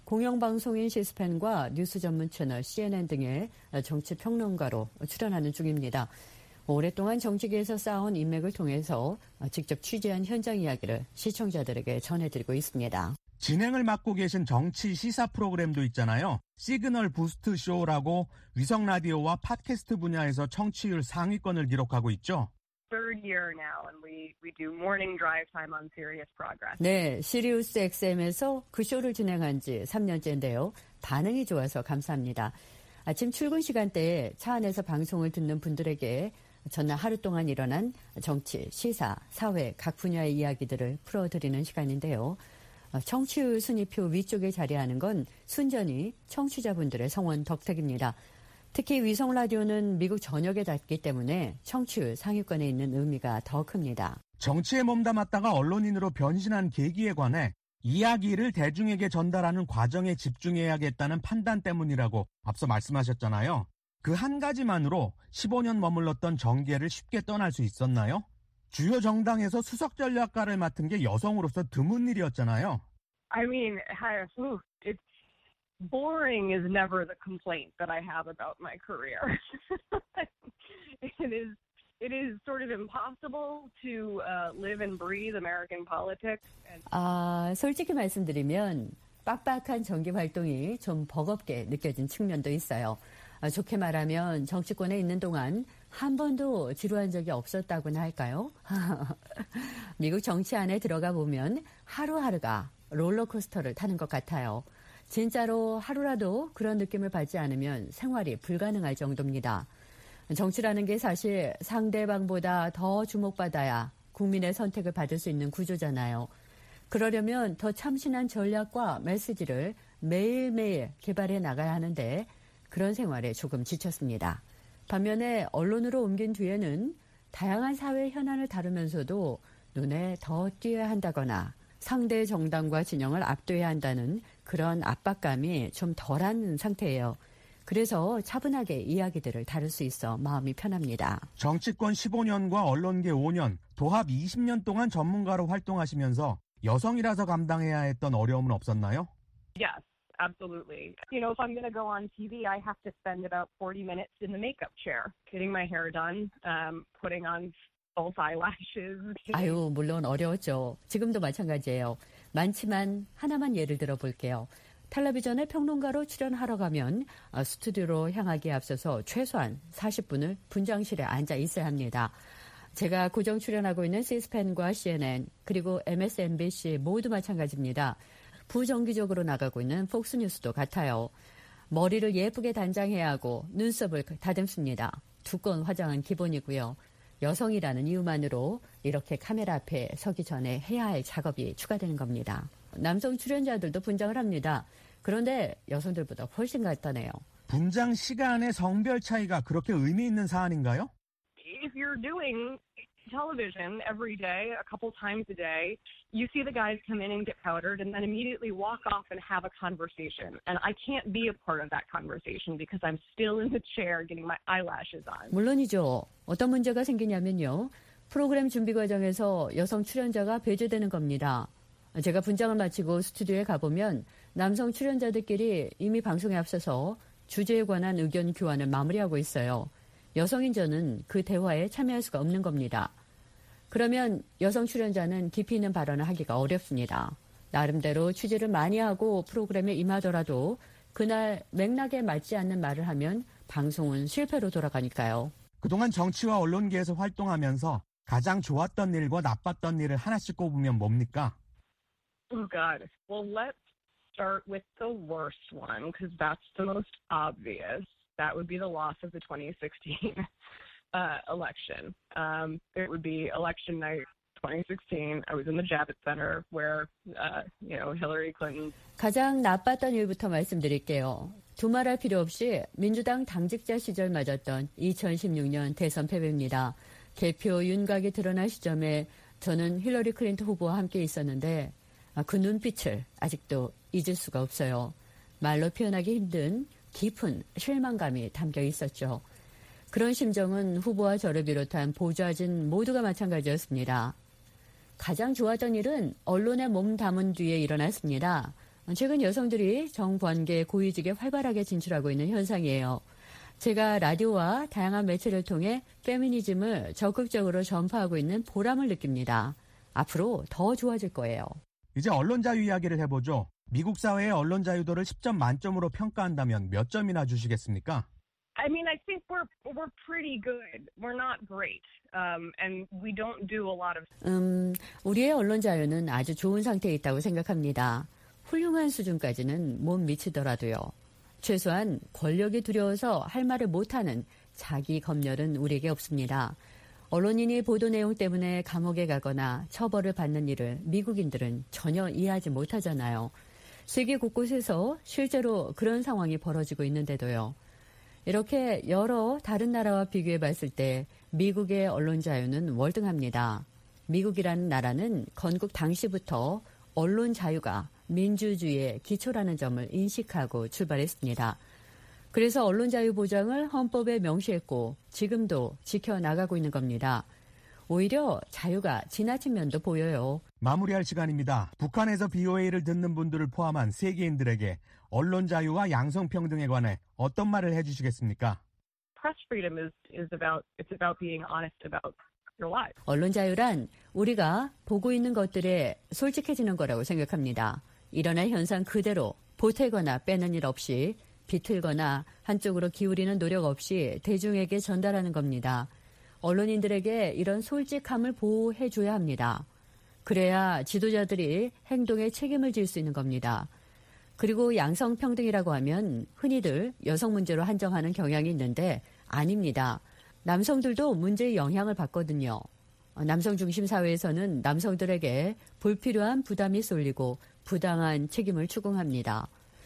공영방송인 시스펜과 뉴스 전문 채널 씨엔엔 등의 정치 평론가로 출연하는 중입니다. 오랫동안 정치계에서 쌓아온 인맥을 통해서 직접 취재한 현장 이야기를 시청자들에게 전해드리고 있습니다. 진행을 맡고 계신 정치 시사 프로그램도 있잖아요. 시그널 부스트 쇼라고 위성 라디오와 팟캐스트 분야에서 청취율 상위권을 기록하고 있죠. Third year now, and we, we do morning drive time on Sirius Progress. 네, 시리우스 엑스엠에서 그 쇼를 진행한 지 삼 년째인데요. 반응이 좋아서 감사합니다. 아침 출근 시간대에 차 안에서 방송을 듣는 분들에게 전날 하루 동안 일어난 정치, 시사, 사회 각 분야의 이야기들을 풀어드리는 시간인데요. 청취율 순위표 위쪽에 자리하는 건 순전히 청취자분들의 성원 덕택입니다. 특히 위성 라디오는 미국 전역에 닿기 때문에 청취율 상위권에 있는 의미가 더 큽니다. 정치에 몸담았다가 언론인으로 변신한 계기에 관해 이야기를 대중에게 전달하는 과정에 집중해야겠다는 판단 때문이라고 앞서 말씀하셨잖아요. 그 한 가지만으로 십오 년 머물렀던 정계를 쉽게 떠날 수 있었나요? 주요 정당에서 수석 전략가를 맡은 게 여성으로서 드문 일이었잖아요. I mean, it's boring is never the complaint that I have about my career. It is, it is sort of impossible to uh, live and breathe American politics. And... 아, 솔직히 말씀드리면 빡빡한 정기 활동이 좀 버겁게 느껴진 측면도 있어요. 아, 좋게 말하면 정치권에 있는 동안 한 번도 지루한 적이 없었다고나 할까요? 미국 정치 안에 들어가 보면 하루하루가 롤러코스터를 타는 것 같아요. 진짜로 하루라도 그런 느낌을 받지 않으면 생활이 불가능할 정도입니다. 정치라는 게 사실 상대방보다 더 주목받아야 국민의 선택을 받을 수 있는 구조잖아요. 그러려면 더 참신한 전략과 메시지를 매일매일 개발해 나가야 하는데 그런 생활에 조금 지쳤습니다. 반면에 언론으로 옮긴 뒤에는 다양한 사회 현안을 다루면서도 눈에 더 띄어야 한다거나 상대 정당과 진영을 압도해야 한다는 그런 압박감이 좀 덜한 상태예요. 그래서 차분하게 이야기들을 다룰 수 있어 마음이 편합니다. 정치권 십오 년과 언론계 오 년, 도합 이십 년 동안 전문가로 활동하시면서 여성이라서 감당해야 했던 어려움은 없었나요? Yes, absolutely. You know, if I'm going to go on T V, I have to spend about forty minutes in the makeup chair, getting my hair done, um, putting on false eyelashes. 아유, 물론 어려웠죠. 지금도 마찬가지예요. 많지만 하나만 예를 들어 볼게요. 텔레비전에 평론가로 출연하러 가면 스튜디오로 향하기에 앞서서 최소한 사십 분을 분장실에 앉아 있어야 합니다. 제가 고정 출연하고 있는 시스펜과 씨엔엔 그리고 엠에스엔비씨 모두 마찬가지입니다. 부정기적으로 나가고 있는 폭스뉴스도 같아요. 머리를 예쁘게 단장해야 하고 눈썹을 다듬습니다. 두꺼운 화장은 기본이고요. 여성이라는 이유만으로 이렇게 카메라 앞에 서기 전에 해야 할 작업이 추가되는 겁니다. 남성 출연자들도 분장을 합니다. 그런데 여성들보다 훨씬 간단해요. 분장 시간의 성별 차이가 그렇게 의미 있는 사안인가요? If you're doing television every day, a couple times a day, you see the guys come in and get powdered and then immediately walk off and have a conversation. And I can't be a part of that conversation because I'm still in the chair getting my eyelashes on. 물론이죠. 어떤 문제가 생기냐면요. 프로그램 준비 과정에서 여성 출연자가 배제되는 겁니다. 제가 분장을 마치고 스튜디오에 가보면 남성 출연자들끼리 이미 방송에 앞서서 주제에 관한 의견 교환을 마무리하고 있어요. 여성인 저는 그 대화에 참여할 수가 없는 겁니다. 그러면 여성 출연자는 깊이 있는 발언을 하기가 어렵습니다. 나름대로 취재를 많이 하고 프로그램에 임하더라도 그날 맥락에 맞지 않는 말을 하면 방송은 실패로 돌아가니까요. 그동안 정치와 언론계에서 활동하면서 가장 좋았던 일과 나빴던 일을 하나씩 꼽으면 뭡니까? Oh, God. Well, let's start with the worst one because that's the most obvious. That would be the loss of the twenty sixteen uh, election. Um, it would be election night twenty sixteen. I was in the Javits Center where, uh, you know, Hillary Clinton. 가장 나빴던 일부터 말씀드릴게요. 두말할 필요 없이 민주당 당직자 시절 맞았던 이천십육 년 대선 패배입니다. 개표 윤곽이 드러난 시점에 저는 힐러리 클린턴 후보와 함께 있었는데 그 눈빛을 아직도 잊을 수가 없어요. 말로 표현하기 힘든 깊은 실망감이 담겨 있었죠. 그런 심정은 후보와 저를 비롯한 보좌진 모두가 마찬가지였습니다. 가장 좋았던 일은 언론에 몸 담은 뒤에 일어났습니다. 최근 여성들이 정관계 고위직에 활발하게 진출하고 있는 현상이에요. 제가 라디오와 다양한 매체를 통해 페미니즘을 적극적으로 전파하고 있는 보람을 느낍니다. 앞으로 더 좋아질 거예요. 이제 언론 자유 이야기를 해보죠. 미국 사회의 언론 자유도를 십 점 만점으로 평가한다면 몇 점이나 주시겠습니까? I mean, I think we're we're pretty good. We're not great, um, and we don't do a lot of. 음, 우리의 언론 자유는 아주 좋은 상태에 있다고 생각합니다. 훌륭한 수준까지는 못 미치더라도요. 최소한 권력이 두려워서 할 말을 못하는 자기 검열은 우리에게 없습니다. 언론인이 보도 내용 때문에 감옥에 가거나 처벌을 받는 일을 미국인들은 전혀 이해하지 못하잖아요. 세계 곳곳에서 실제로 그런 상황이 벌어지고 있는데도요. 이렇게 여러 다른 나라와 비교해 봤을 때 미국의 언론 자유는 월등합니다. 미국이라는 나라는 건국 당시부터 언론 자유가 민주주의의 기초라는 점을 인식하고 출발했습니다. 그래서 언론 자유 보장을 헌법에 명시했고 지금도 지켜나가고 있는 겁니다. 오히려 자유가 지나친 면도 보여요. 마무리할 시간입니다. 북한에서 비오에이를 듣는 분들을 포함한 세계인들에게 언론 자유와 양성평등에 관해 어떤 말을 해주시겠습니까? Press freedom is is about it's about being honest about your life. 언론 자유란 우리가 보고 있는 것들에 솔직해지는 거라고 생각합니다. 일어난 현상 그대로 보태거나 빼는 일 없이 비틀거나 한쪽으로 기울이는 노력 없이 대중에게 전달하는 겁니다. 언론인들에게 이런 솔직함을 보호해줘야 합니다. 그래야 지도자들이 행동에 책임을 질 수 있는 겁니다. 그리고 양성평등이라고 하면 흔히들 여성 문제로 한정하는 경향이 있는데 아닙니다. 남성들도 문제의 영향을 받거든요. 남성 중심 사회에서는 남성들에게 불필요한 부담이 쏠리고 부당한 책임을 추궁합니다.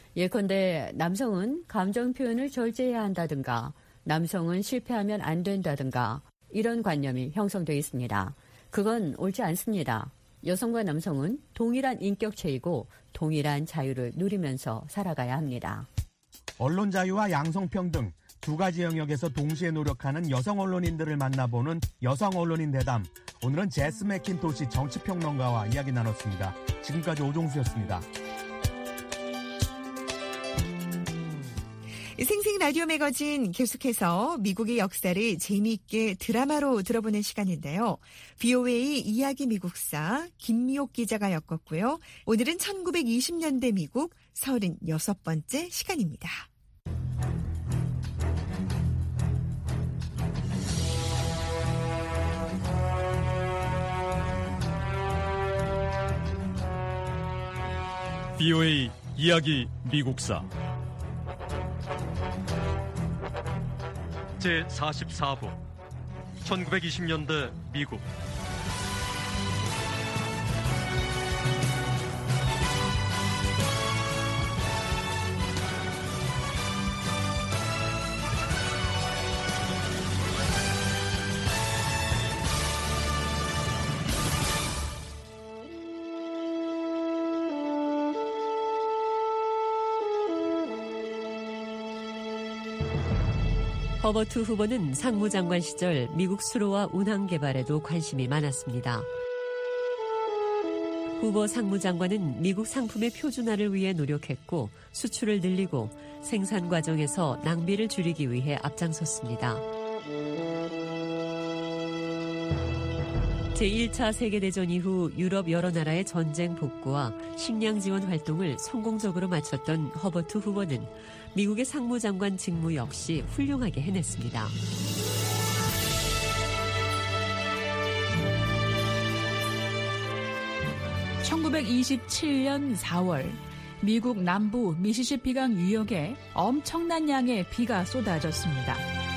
예컨대 남성은 감정 표현을 절제해야 한다든가 남성은 실패하면 안 된다든가 이런 관념이 형성되어 있습니다. 그건 옳지 않습니다. 여성과 남성은 동일한 인격체이고 동일한 자유를 누리면서 살아가야 합니다. 언론 자유와 양성평등 두 가지 영역에서 동시에 노력하는 여성 언론인들을 만나보는 여성 언론인 대담. 오늘은 제스 맥킨토시 정치평론가와 이야기 나눴습니다. 지금까지 오종수였습니다. 생생 라디오 매거진 계속해서 미국의 역사를 재미있게 드라마로 들어보는 시간인데요. 비오에이 이야기 미국사 김미옥 기자가 엮었고요. 오늘은 천구백이십 년대 미국 서른여섯 번째 시간입니다. 비오에이 이야기 미국사 제사십사 부 천구백이십 년대 미국 허버트 후보는 상무장관 시절 미국 수로와 운항 개발에도 관심이 많았습니다. 후보 상무장관은 미국 상품의 표준화를 위해 노력했고 수출을 늘리고 생산 과정에서 낭비를 줄이기 위해 앞장섰습니다. 제일 차 세계대전 이후 유럽 여러 나라의 전쟁 복구와 식량 지원 활동을 성공적으로 마쳤던 허버트 후보는 미국의 상무장관 직무 역시 훌륭하게 해냈습니다. 천구백이십칠 년 사월 미국 남부 미시시피강 유역에 엄청난 양의 비가 쏟아졌습니다.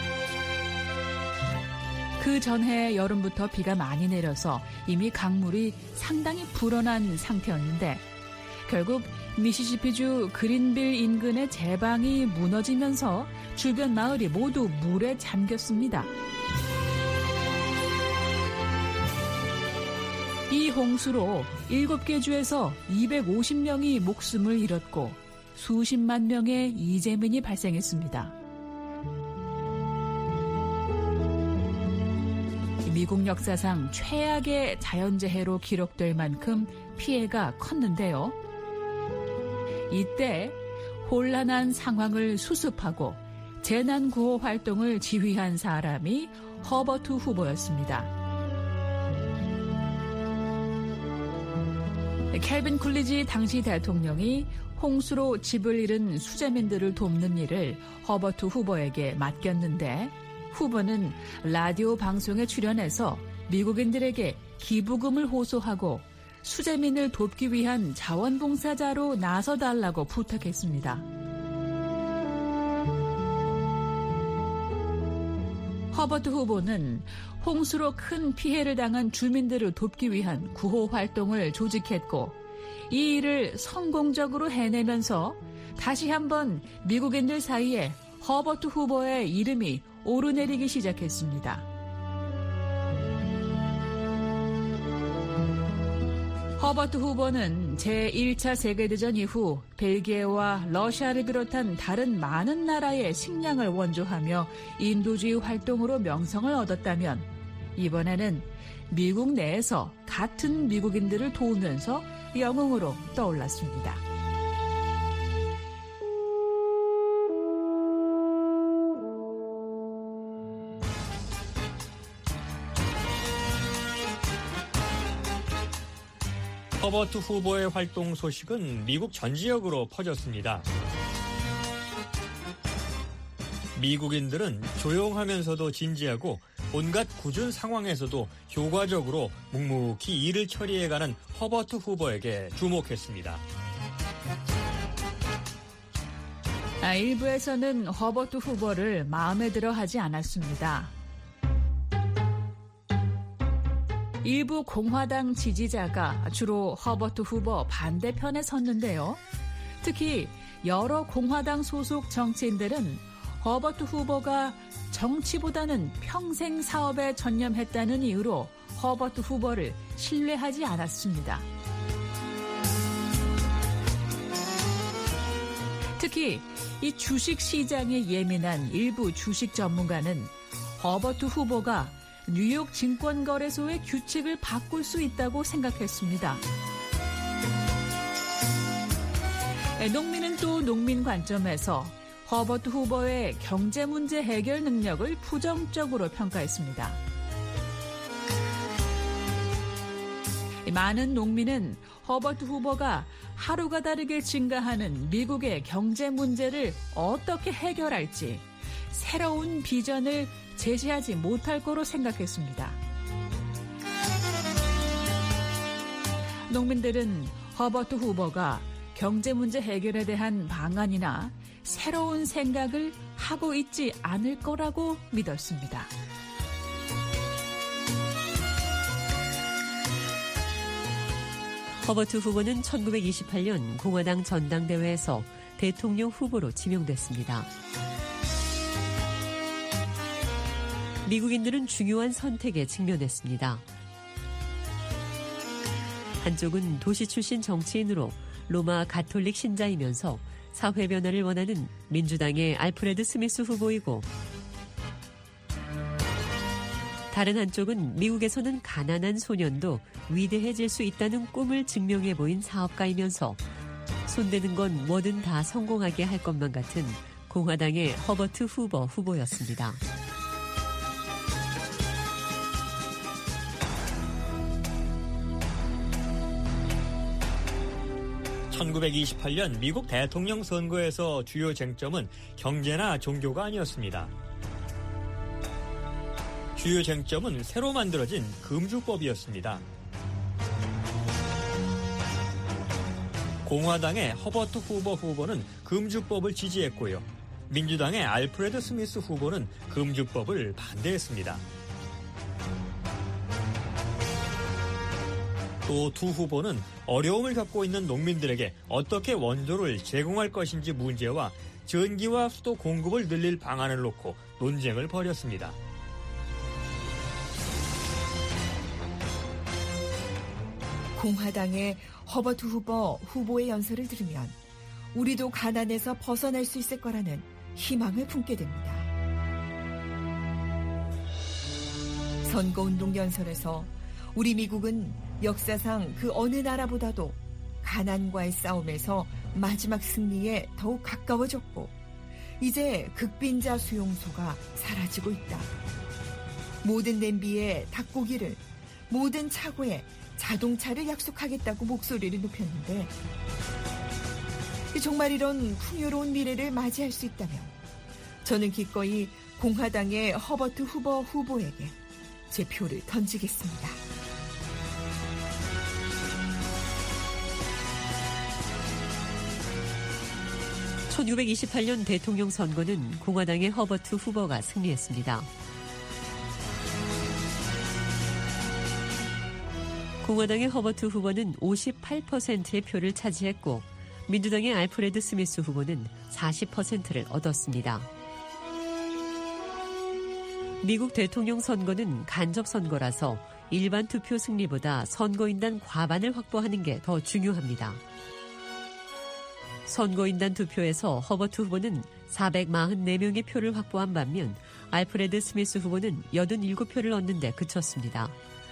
그 전해 여름부터 비가 많이 내려서 이미 강물이 상당히 불어난 상태였는데 결국 미시시피주 그린빌 인근의 제방이 무너지면서 주변 마을이 모두 물에 잠겼습니다. 이 홍수로 일곱 개 주에서 이백오십 명이 목숨을 잃었고 수십만 명의 이재민이 발생했습니다. 미국 역사상 최악의 자연재해로 기록될 만큼 피해가 컸는데요. 이때 혼란한 상황을 수습하고 재난 구호 활동을 지휘한 사람이 허버트 후보였습니다. 캘빈 쿨리지 당시 대통령이 홍수로 집을 잃은 수재민들을 돕는 일을 허버트 후보에게 맡겼는데 후보는 라디오 방송에 출연해서 미국인들에게 기부금을 호소하고 수재민을 돕기 위한 자원봉사자로 나서달라고 부탁했습니다. 허버트 후보는 홍수로 큰 피해를 당한 주민들을 돕기 위한 구호 활동을 조직했고 이 일을 성공적으로 해내면서 다시 한번 미국인들 사이에 허버트 후보의 이름이 오르내리기 시작했습니다. 허버트 후보는 제일 차 세계대전 이후 벨기에와 러시아를 비롯한 다른 많은 나라의 식량을 원조하며 인도주의 활동으로 명성을 얻었다면 이번에는 미국 내에서 같은 미국인들을 도우면서 영웅으로 떠올랐습니다. 허버트 후보의 활동 소식은 미국 전 지역으로 퍼졌습니다. 미국인들은 조용하면서도 진지하고 온갖 굳은 상황에서도 효과적으로 묵묵히 일을 처리해가는 허버트 후보에게 주목했습니다. 아, 일부에서는 허버트 후보를 마음에 들어 하지 않았습니다. 일부 공화당 지지자가 주로 허버트 후보 반대편에 섰는데요. 특히 여러 공화당 소속 정치인들은 허버트 후보가 정치보다는 평생 사업에 전념했다는 이유로 허버트 후보를 신뢰하지 않았습니다. 특히 이 주식 시장에 예민한 일부 주식 전문가는 허버트 후보가 뉴욕 증권거래소의 규칙을 바꿀 수 있다고 생각했습니다. 농민은 또 농민 관점에서 허버트 후보의 경제 문제 해결 능력을 부정적으로 평가했습니다. 많은 농민은 허버트 후보가 하루가 다르게 증가하는 미국의 경제 문제를 어떻게 해결할지 새로운 비전을 제시하지 못할 거로 생각했습니다. 농민들은 허버트 후보가 경제 문제 해결에 대한 방안이나 새로운 생각을 하고 있지 않을 거라고 믿었습니다. 허버트 후보는 천구백이십팔 년 공화당 전당대회에서 대통령 후보로 지명됐습니다. 미국인들은 중요한 선택에 직면했습니다. 한쪽은 도시 출신 정치인으로 로마 가톨릭 신자이면서 사회 변화를 원하는 민주당의 알프레드 스미스 후보이고 다른 한쪽은 미국에서는 가난한 소년도 위대해질 수 있다는 꿈을 증명해 보인 사업가이면서 손대는 건 뭐든 다 성공하게 할 것만 같은 공화당의 허버트 후보 후보였습니다. 천구백이십팔 년 미국 대통령 선거에서 주요 쟁점은 경제나 종교가 아니었습니다. 주요 쟁점은 새로 만들어진 금주법이었습니다. 공화당의 허버트 후보 후보는 금주법을 지지했고요. 민주당의 알프레드 스미스 후보는 금주법을 반대했습니다. 또 두 후보는 어려움을 겪고 있는 농민들에게 어떻게 원조를 제공할 것인지 문제와 전기와 수도 공급을 늘릴 방안을 놓고 논쟁을 벌였습니다. 공화당의 허버트 후보 후보의 연설을 들으면 우리도 가난에서 벗어날 수 있을 거라는 희망을 품게 됩니다. 선거운동 연설에서 우리 미국은 역사상 그 어느 나라보다도 가난과의 싸움에서 마지막 승리에 더욱 가까워졌고 이제 극빈자 수용소가 사라지고 있다. 모든 냄비에 닭고기를, 모든 차고에 자동차를 약속하겠다고 목소리를 높였는데 정말 이런 풍요로운 미래를 맞이할 수 있다면 저는 기꺼이 공화당의 허버트 후보 후보에게 제 표를 던지겠습니다. 천구백이십팔 년 대통령 선거는 공화당의 허버트 후보가 승리했습니다. 공화당의 허버트 후보는 오십팔 퍼센트의 표를 차지했고 민주당의 알프레드 스미스 후보는 사십 퍼센트를 얻었습니다. 미국 대통령 선거는 간접 선거라서 일반 투표 승리보다 선거인단 과반을 확보하는 게 더 중요합니다. 선거인단 투표에서 허버트 후보는 사백사십사 명의 표를 확보한 반면 알프레드 스미스 후보는 팔십칠 표를 얻는 데 그쳤습니다.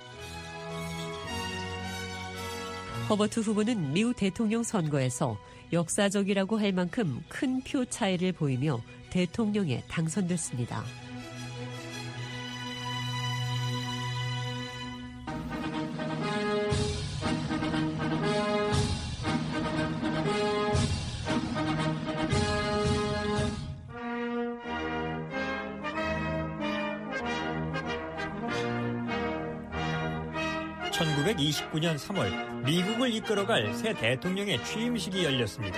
허버트 후보는 미국 대통령 선거에서 역사적이라고 할 만큼 큰 표 차이를 보이며 대통령에 당선됐습니다. 천구백이십구 년 삼월 미국을 이끌어갈 새 대통령의 취임식이 열렸습니다.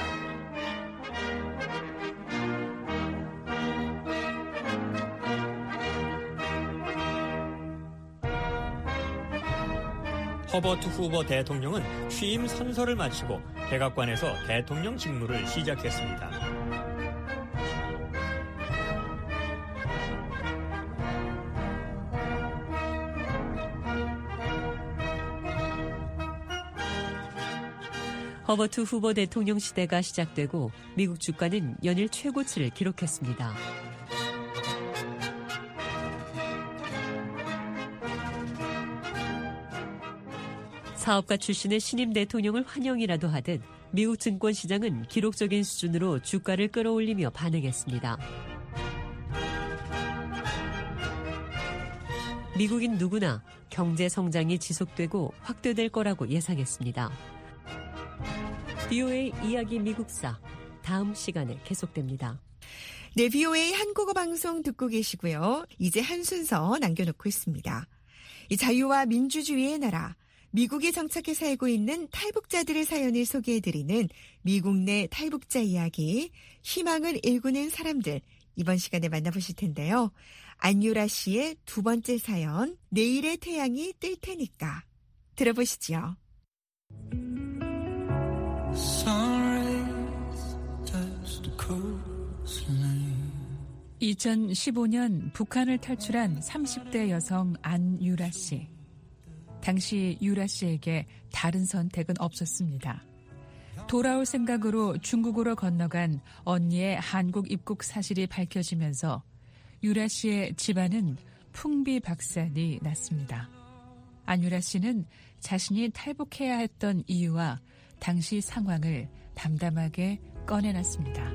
허버트 후보 대통령은 취임 선서를 마치고 백악관에서 대통령 직무를 시작했습니다. 허버트 후보 대통령 시대가 시작되고 미국 주가는 연일 최고치를 기록했습니다. 사업가 출신의 신임 대통령을 환영이라도 하듯 미국 증권시장은 기록적인 수준으로 주가를 끌어올리며 반응했습니다. 미국인 누구나 경제 성장이 지속되고 확대될 거라고 예상했습니다. 비오에이 이야기 미국사 다음 시간에 계속됩니다. 네, 비오에이 한국어 방송 듣고 계시고요. 이제 한 순서 남겨놓고 있습니다. 이 자유와 민주주의의 나라 미국에 정착해 살고 있는 탈북자들의 사연을 소개해드리는 미국 내 탈북자 이야기 희망을 일구는 사람들 이번 시간에 만나보실 텐데요. 안유라 씨의 두 번째 사연 내일의 태양이 뜰 테니까 들어보시죠. 이천십오 년 북한을 탈출한 삼십 대 여성 안유라 씨. 당시 유라 씨에게 다른 선택은 없었습니다. 돌아올 생각으로 중국으로 건너간 언니의 한국 입국 사실이 밝혀지면서 유라 씨의 집안은 풍비박산이 났습니다. 안유라 씨는 자신이 탈북해야 했던 이유와 당시 상황을 담담하게 꺼내놨습니다.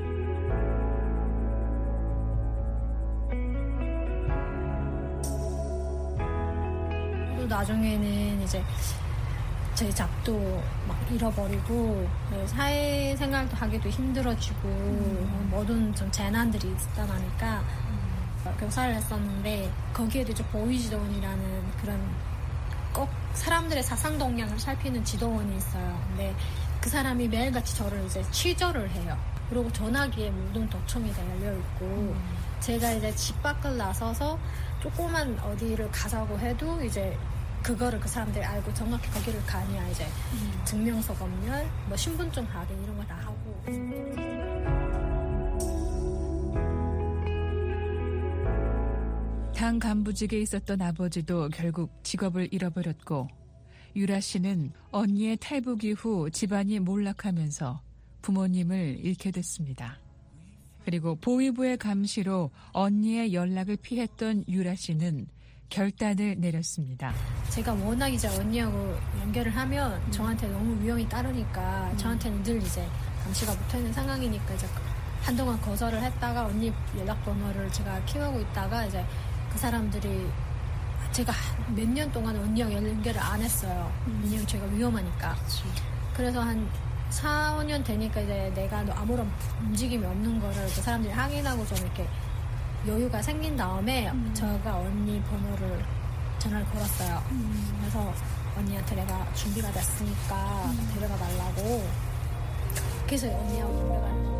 또 나중에는 이제 제 잡도 막 잃어버리고 사회생활도 하기도 힘들어지고 음. 모든 좀 재난들이 있다 보니까 음. 교사를 했었는데 거기에도 이제 보이지도원이라는 그런 꼭 사람들의 사상 동향을 살피는 지도원이 있어요. 근데 그 사람이 매일같이 저를 이제 취조를 해요. 그리고 전화기에 모든 도청이 다 열려있고 음. 제가 이제 집 밖을 나서서 조그만 어디를 가자고 해도 이제 그거를 그 사람들이 알고 정확히 거기를 가냐 이제 음. 증명서 검열, 뭐 신분증 확인 이런 거 다 하고. 당 간부직에 있었던 아버지도 결국 직업을 잃어버렸고 유라 씨는 언니의 탈북 이후 집안이 몰락하면서 부모님을 잃게 됐습니다. 그리고 보위부의 감시로 언니의 연락을 피했던 유라 씨는 결단을 내렸습니다. 제가 워낙 이제 언니하고 연결을 하면 음. 저한테 너무 위험이 따르니까 음. 저한테는 늘 이제 감시가 붙어있는 상황이니까 이제 한동안 거절을 했다가 언니 연락번호를 제가 키우고 있다가 이제 그 사람들이 제가 몇 년 동안 언니랑 연결을 안 했어요. 왜냐면 제가 위험하니까. 그치. 그래서 한 사, 오 년 되니까 이제 내가 아무런 움직임이 없는 거를 그 사람들이 확인하고 좀 이렇게 여유가 생긴 다음에 음. 제가 언니 번호를 전화를 걸었어요. 음. 그래서 언니한테 내가 준비가 됐으니까 음. 데려가 달라고. 그래서 언니하고 데려가는.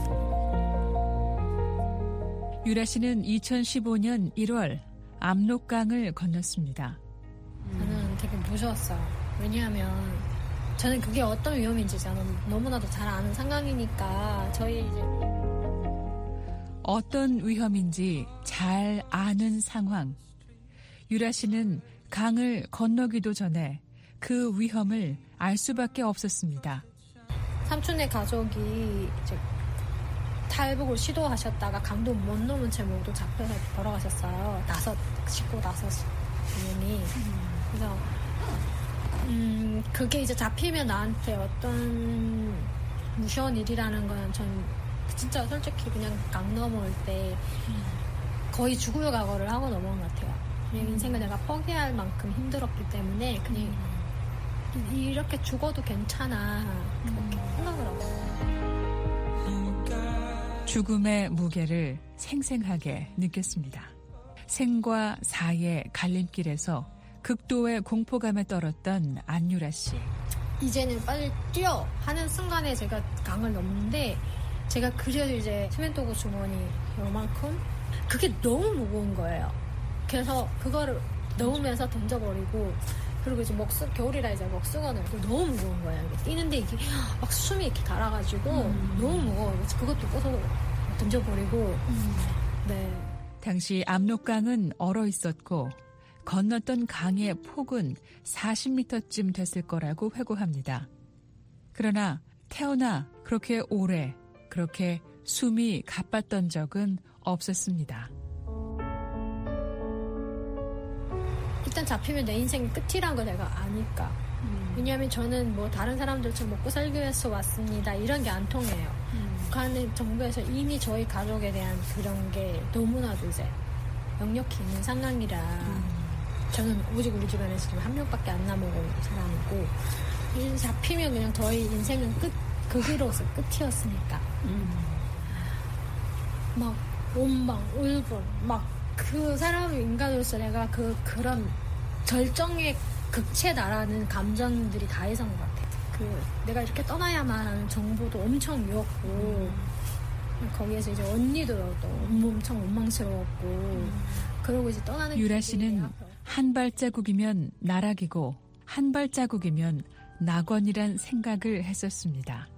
유라 씨는 이천십오 년 일월 압록강을 건넜습니다. 저는 되게 무서웠어요. 왜냐하면 저는 그게 어떤 위험인지 저는 너무나도 잘 아는 상황이니까 저희 이제 어떤 위험인지 잘 아는 상황. 유라 씨는 강을 건너기도 전에 그 위험을 알 수밖에 없었습니다. 삼촌의 가족이 이제 탈북을 시도하셨다가 강도 못 넘은 채 모두 잡혀서 걸어가셨어요. 다섯 식구 다섯 명이. 그래서 음 그게 이제 잡히면 나한테 어떤 무서운 일이라는 건 전 진짜 솔직히 그냥 강 넘어올 때 거의 죽을 각오를 하고 넘어온 것 같아요. 그냥 인생을 내가 포기할 만큼 힘들었기 때문에 그냥 이렇게 죽어도 괜찮아 그렇게 생각을 하고. 죽음의 무게를 생생하게 느꼈습니다. 생과 사의 갈림길에서 극도의 공포감에 떨었던 안유라 씨. 이제는 빨리 뛰어 하는 순간에 제가 강을 넘는데 제가 그래도 이제 시멘토구 주머니 요만큼 그게 너무 무거운 거예요. 그래서 그거를 넣으면서 던져버리고 그리고 이제 먹수 겨울이라 이제 먹수건을 너무 무거운 거예요. 뛰는데 이게 막 숨이 이렇게 갈아가지고 음. 너무 무거워요. 그것도 꺼서 던져버리고. 음. 네. 당시 압록강은 얼어 있었고 건넜던 강의 폭은 사십 미터쯤 됐을 거라고 회고합니다. 그러나 태어나 그렇게 오래 그렇게 숨이 가빴던 적은 없었습니다. 일단 잡히면 내 인생이 끝이란 걸 내가 아니까. 음. 왜냐하면 저는 뭐 다른 사람들처럼 먹고 살기 위해서 왔습니다. 이런 게 안 통해요. 음. 북한의 정부에서 이미 저희 가족에 대한 그런 게 너무나도 이제 역력히 있는 상황이라 음. 저는 오직 우리 집안에서 지금 한 명밖에 안 남아온 사람이고 잡히면 그냥 저희 인생은 끝, 거기로서 끝이었으니까. 음. 막 원망, 울분, 막 그 사람 인간으로서 내가 그 그런 절정의 극치에 달하는 감정들이 다 있었던 것 같아요. 그 내가 이렇게 떠나야만 하는 정보도 엄청 유혹고 음. 거기에서 이제 언니도 너무 엄청 원망스러웠고 음. 그러고 이제 떠나는 유라 씨는 한 발자국이면 나락이고 한 발자국이면 낙원이란 생각을 했었습니다.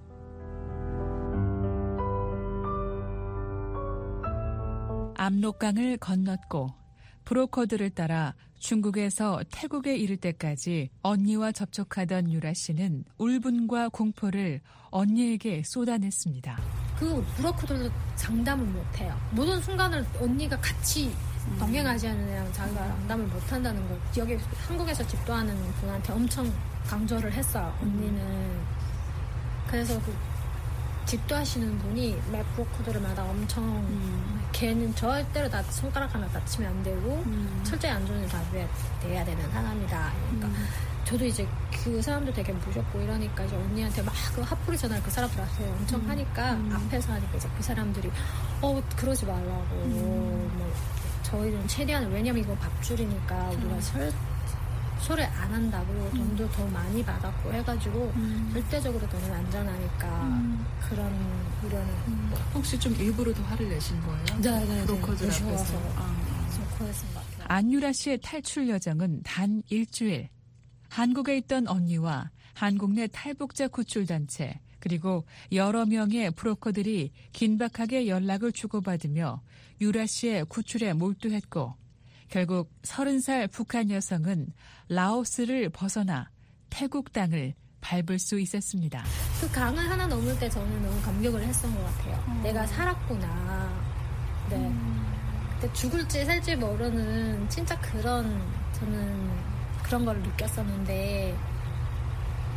압록강을 건넜고 브로커들을 따라 중국에서 태국에 이를 때까지 언니와 접촉하던 유라 씨는 울분과 공포를 언니에게 쏟아냈습니다. 그 브로커들도 장담을 못해요. 모든 순간을 언니가 같이 동행하지 않는 애랑 자기가 장담을 못한다는 걸 여기 한국에서 집도하는 분한테 엄청 강조를 했어요. 언니는. 그래서 그 집도하시는 분이 매 브로커들마다 엄청 음. 걔는 절대로 다 손가락 하나 다치면 안 되고 음. 철저히 안전을 다 돼야 되는 사람이다. 그러니까 음. 저도 이제 그 사람들 되게 무섭고 이러니까 이제 언니한테 막 그 핫플이 전화를 그 사람들한테 엄청 음. 하니까 음. 앞에서 하니까 이제 그 사람들이 어 그러지 말라고 음. 뭐 저희는 최대한 왜냐면 이거 밥줄이니까 우리가 음. 설 소리 안 한다고 음. 돈도 더 많이 받았고 해가지고 음. 절대적으로 너는 안전하니까 음. 그런 우려는 음. 혹시 좀 일부러 더 화를 내신 거예요? 네, 네, 브로커들 네. 앞에서. 아, 좀 그랬던 것 같아요. 안유라 씨의 탈출 여정은 단 일주일. 한국에 있던 언니와 한국 내 탈북자 구출단체 그리고 여러 명의 브로커들이 긴박하게 연락을 주고받으며 유라 씨의 구출에 몰두했고 결국 서른 살 북한 여성은 라오스를 벗어나 태국 땅을 밟을 수 있었습니다. 그 강을 하나 넘을 때 저는 너무 감격을 했던 것 같아요. 음. 내가 살았구나. 네. 음. 그때 죽을지 살지 모르는 진짜 그런 저는 그런 걸 느꼈었는데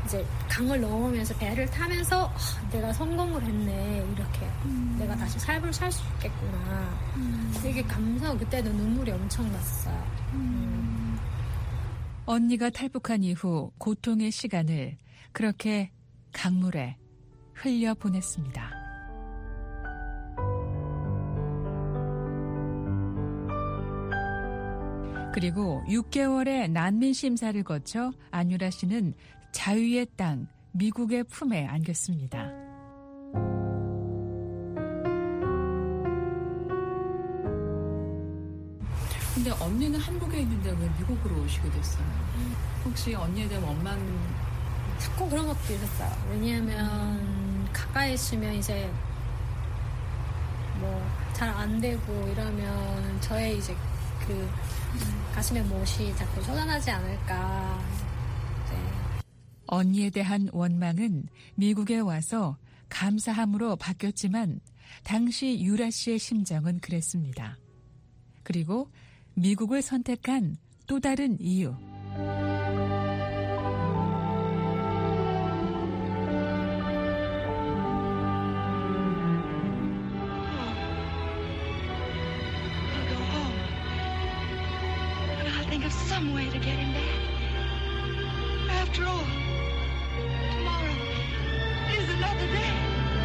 이제 강을 넘으면서 배를 타면서 아, 내가 성공을 했네 이렇게 음. 내가 다시 삶을 살 수 있겠구나. 음. 되게 감사하고 그때도 눈물이 엄청 났어요. 음. 언니가 탈북한 이후 고통의 시간을 그렇게 강물에 흘려보냈습니다. 그리고 육 개월의 난민 심사를 거쳐 안유라 씨는 자유의 땅 미국의 품에 안겼습니다. 근데 언니는 한국에 있는데 왜 미국으로 오시게 됐어요? 혹시 언니에 대한 원망? 자꾸 그런 것도 있었어요. 왜냐하면 가까이 있으면 이제 뭐 잘 안 되고 이러면 저의 이제 그 가슴에 못이 자꾸 솟아나지 않을까. 네. 언니에 대한 원망은 미국에 와서 감사함으로 바뀌었지만 당시 유라 씨의 심정은 그랬습니다. 그리고 미국을 선택한 또 다른 이유. Some way to get him back. After all, tomorrow is another day.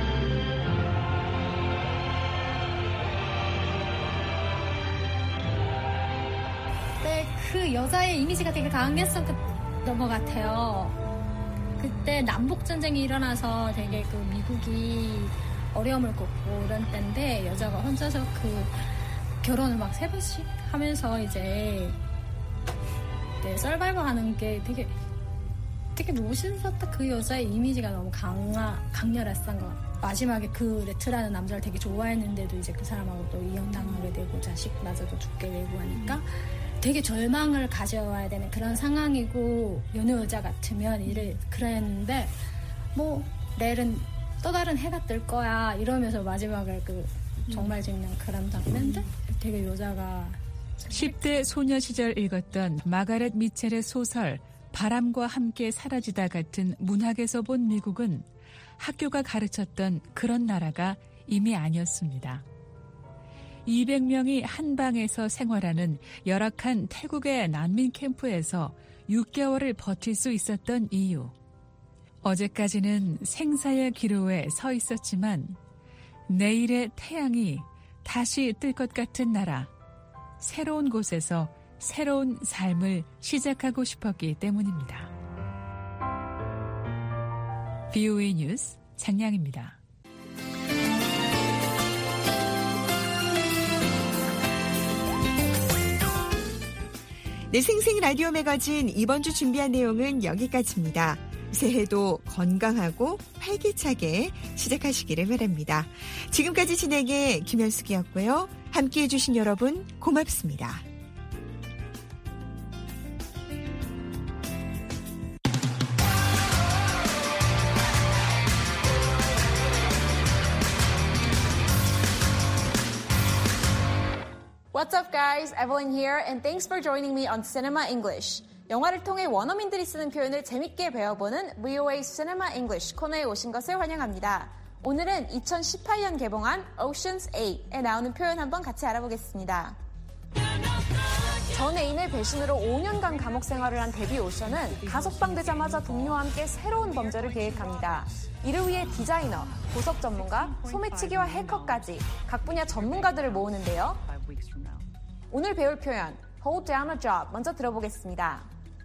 네, 그 여자의 이미지가 되게 강했었던 것 같아요. 그때 남북 전쟁이 일어나서 되게 그 미국이 어려움을 겪고 이런 때인데 여자가 혼자서 그 결혼을 막 세 번씩 하면서 이제 네, 서바이벌 하는 게 되게 되게 멋있었다. 그 여자의 이미지가 너무 강하, 강렬했던 것 같아요. 마지막에 그 레트라는 남자를 되게 좋아했는데도 이제 그 사람하고 또 이혼당하게 되고 자식마저도 죽게 되고 하니까 되게 절망을 가져와야 되는 그런 상황이고 여느 여자 같으면 이래 그랬는데 뭐 내일은 또 다른 해가 뜰 거야 이러면서 마지막에 그 정말 재밌는 그런 장면인데 되게 여자가 십 대 소녀 시절 읽었던 마가렛 미첼의 소설 바람과 함께 사라지다 같은 문학에서 본 미국은 학교가 가르쳤던 그런 나라가 이미 아니었습니다. 이백 명이 한 방에서 생활하는 열악한 태국의 난민 캠프에서 육 개월을 버틸 수 있었던 이유. 어제까지는 생사의 기로에 서 있었지만 내일의 태양이 다시 뜰 것 같은 나라. 새로운 곳에서 새로운 삶을 시작하고 싶었기 때문입니다. 브이오에이 뉴스 장량입니다. 네, 생생 라디오 매거진 이번 주 준비한 내용은 여기까지입니다. 새해도 건강하고 활기차게 시작하시기를 바랍니다. 지금까지 진행의 김현숙이었고요. 함께해 주신 여러분 고맙습니다. What's up guys, Evelyn here and thanks for joining me on Cinema English. 영화를 통해 원어민들이 쓰는 표현을 재밌게 배워보는 브이오에이 Cinema English 코너에 오신 것을 환영합니다. 오늘은 이천십팔 년 개봉한 Ocean's eight에 나오는 표현 한번 같이 알아보겠습니다. 전 애인의 배신으로 오 년간 감옥 생활을 한 데뷔 오션은 가석방되자마자 동료와 함께 새로운 범죄를 계획합니다. 이를 위해 디자이너, 보석 전문가, 소매치기와 해커까지 각 분야 전문가들을 모으는데요. 오늘 배울 표현 Hold down a job 먼저 들어보겠습니다.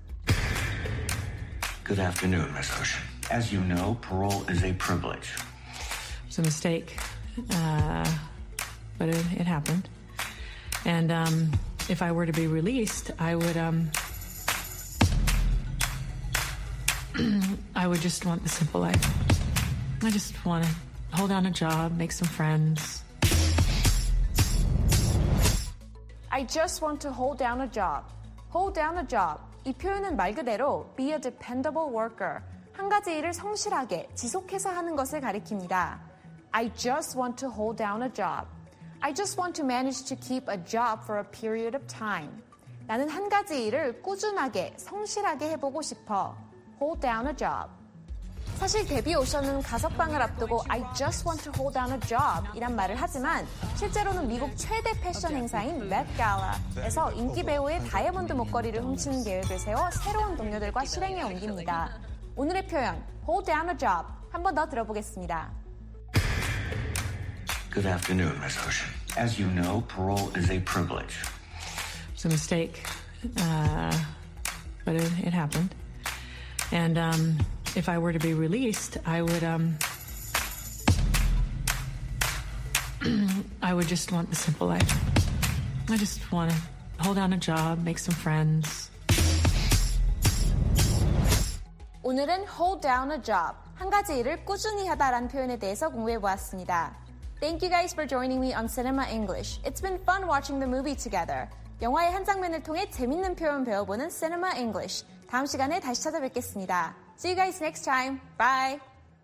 Good afternoon, Miss Ocean. As you know, parole is a privilege. It's a mistake, uh, but it, it happened. And um, if I were to be released, I would um, I would just want the simple life. I just want to hold down a job, make some friends. I just want to hold down a job. Hold down a job. 이 표현은 말 그대로 be a dependable worker. 한 가지 일을 성실하게 지속해서 하는 것을 가리킵니다. I just want to hold down a job. I just want to manage to keep a job for a period of time. 나는 한 가지 일을 꾸준하게 성실하게 해보고 싶어. Hold down a job. 사실 데뷔 오션은 가석방을 앞두고 I just want to hold down a job 이란 말을 하지만 실제로는 미국 최대 패션 행사인 Met Gala에서 인기 배우의 다이아몬드 목걸이를 훔치는 계획을 세워 새로운 동료들과 실행에 옮깁니다. 오늘의 표현 hold down a job 한 번 더 들어보겠습니다. Good afternoon, Miss Ocean. As you know, parole is a privilege. It's a mistake, uh, but it, it happened. And um, if I were to be released, I would um, I would just want the simple life. I just want to hold down a job, make some friends. 오늘은 hold down a job, 한 가지 일을 꾸준히 하다라는 표현에 대해서 공부해보았습니다. Thank you guys for joining me on Cinema English. It's been fun watching the movie together. 영화의 한 장면을 통해 재밌는 표현 배워보는 Cinema English. 다음 시간에 다시 찾아뵙겠습니다. See you guys next time. Bye.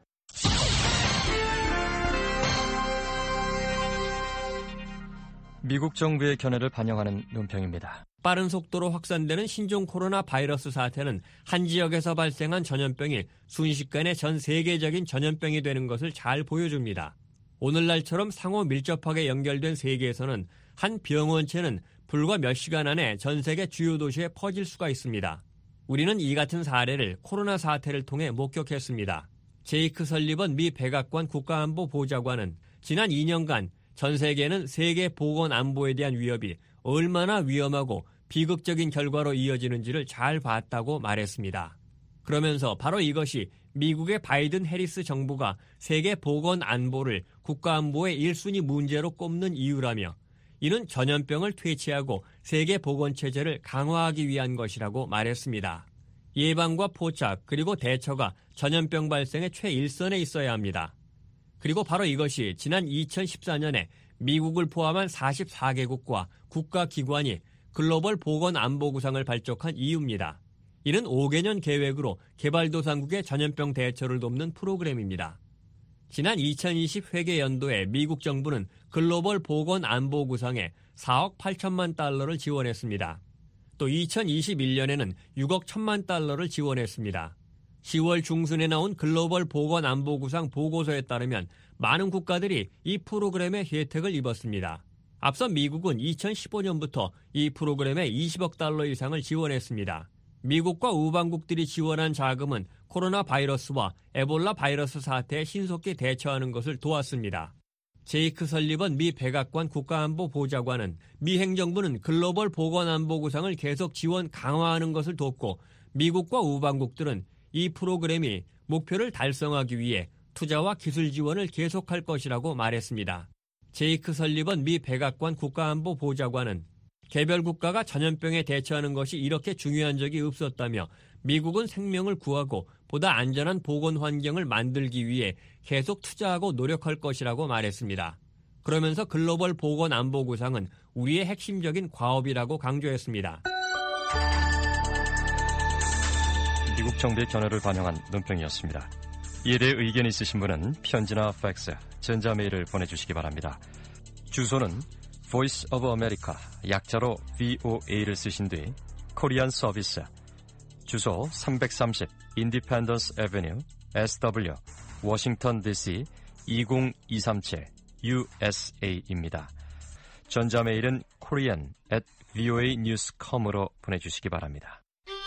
미국 정부의 견해를 반영하는 논평입니다. 빠른 속도로 확산되는 신종 코로나 바이러스 사태는 한 지역에서 발생한 전염병이 순식간에 전 세계적인 전염병이 되는 것을 잘 보여줍니다. 오늘날처럼 상호 밀접하게 연결된 세계에서는 한 병원체는 불과 몇 시간 안에 전 세계 주요 도시에 퍼질 수가 있습니다. 우리는 이 같은 사례를 코로나 사태를 통해 목격했습니다. 제이크 설리번 미 백악관 국가안보 보좌관은 지난 이 년간 전 세계는 세계 보건 안보에 대한 위협이 얼마나 위험하고 비극적인 결과로 이어지는지를 잘 봤다고 말했습니다. 그러면서 바로 이것이 미국의 바이든 해리스 정부가 세계 보건 안보를 국가안보의 일 순위 문제로 꼽는 이유라며 이는 전염병을 퇴치하고 세계 보건 체제를 강화하기 위한 것이라고 말했습니다. 예방과 포착 그리고 대처가 전염병 발생의 최일선에 있어야 합니다. 그리고 바로 이것이 지난 이천십사 년에 미국을 포함한 사십사 개국과 국가기관이 글로벌 보건안보구상을 발족한 이유입니다. 이는 오 개년 계획으로 개발도상국의 전염병 대처를 돕는 프로그램입니다. 지난 이천이십 회계연도에 미국 정부는 글로벌 보건안보구상에 사억 팔천만 달러를 지원했습니다. 또 이천이십일 년에는 육억 천만 달러를 지원했습니다. 시월 중순에 나온 글로벌 보건안보구상 보고서에 따르면 많은 국가들이 이 프로그램의 혜택을 입었습니다. 앞서 미국은 이천십오 년부터 이 프로그램에 이십억 달러 이상을 지원했습니다. 미국과 우방국들이 지원한 자금은 코로나 바이러스와 에볼라 바이러스 사태에 신속히 대처하는 것을 도왔습니다. 제이크 설리번 미 백악관 국가안보 보좌관은 미 행정부는 글로벌 보건안보구상을 계속 지원 강화하는 것을 돕고 미국과 우방국들은 이 프로그램이 목표를 달성하기 위해 투자와 기술 지원을 계속할 것이라고 말했습니다. 제이크 설리번 미 백악관 국가안보 보좌관은 개별 국가가 전염병에 대처하는 것이 이렇게 중요한 적이 없었다며 미국은 생명을 구하고 보다 안전한 보건 환경을 만들기 위해 계속 투자하고 노력할 것이라고 말했습니다. 그러면서 글로벌 보건 안보 구상은 우리의 핵심적인 과업이라고 강조했습니다. 미국 정부의 견해를 반영한 논평이었습니다. 이에 대해 의견이 있으신 분은 편지나 팩스, 전자메일을 보내주시기 바랍니다. 주소는 Voice of America, 약자로 브이오에이를 쓰신 뒤 코리안 서비스, 주소 삼백삼십 Independence Avenue, 에스더블유, 워싱턴 디씨 이공이삼칠 유에스에이입니다. 전자메일은 korean at voa news dot com으로 보내주시기 바랍니다.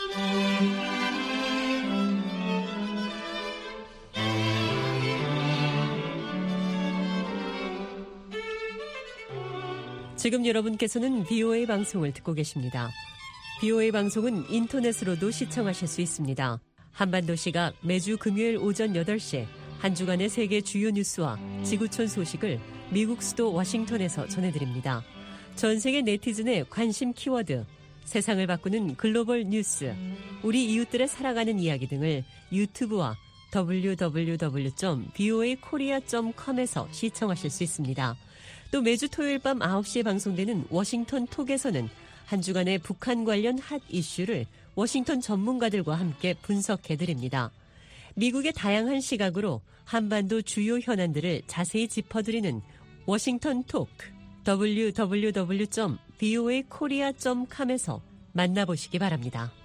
지금 여러분께서는 비오에이 방송을 듣고 계십니다. 비오에이 방송은 인터넷으로도 시청하실 수 있습니다. 한반도시가 매주 금요일 오전 여덟 시에 한 주간의 세계 주요 뉴스와 지구촌 소식을 미국 수도 워싱턴에서 전해드립니다. 전 세계 네티즌의 관심 키워드, 세상을 바꾸는 글로벌 뉴스, 우리 이웃들의 살아가는 이야기 등을 유튜브와 더블유 더블유 더블유 점 비오에이 코리아 점 컴에서 시청하실 수 있습니다. 또 매주 토요일 밤 아홉 시에 방송되는 워싱턴 톡에서는 한 주간의 북한 관련 핫 이슈를 워싱턴 전문가들과 함께 분석해드립니다. 미국의 다양한 시각으로 한반도 주요 현안들을 자세히 짚어드리는 워싱턴 톡, 더블유 더블유 더블유 점 비오에이 코리아 점 컴에서 만나보시기 바랍니다.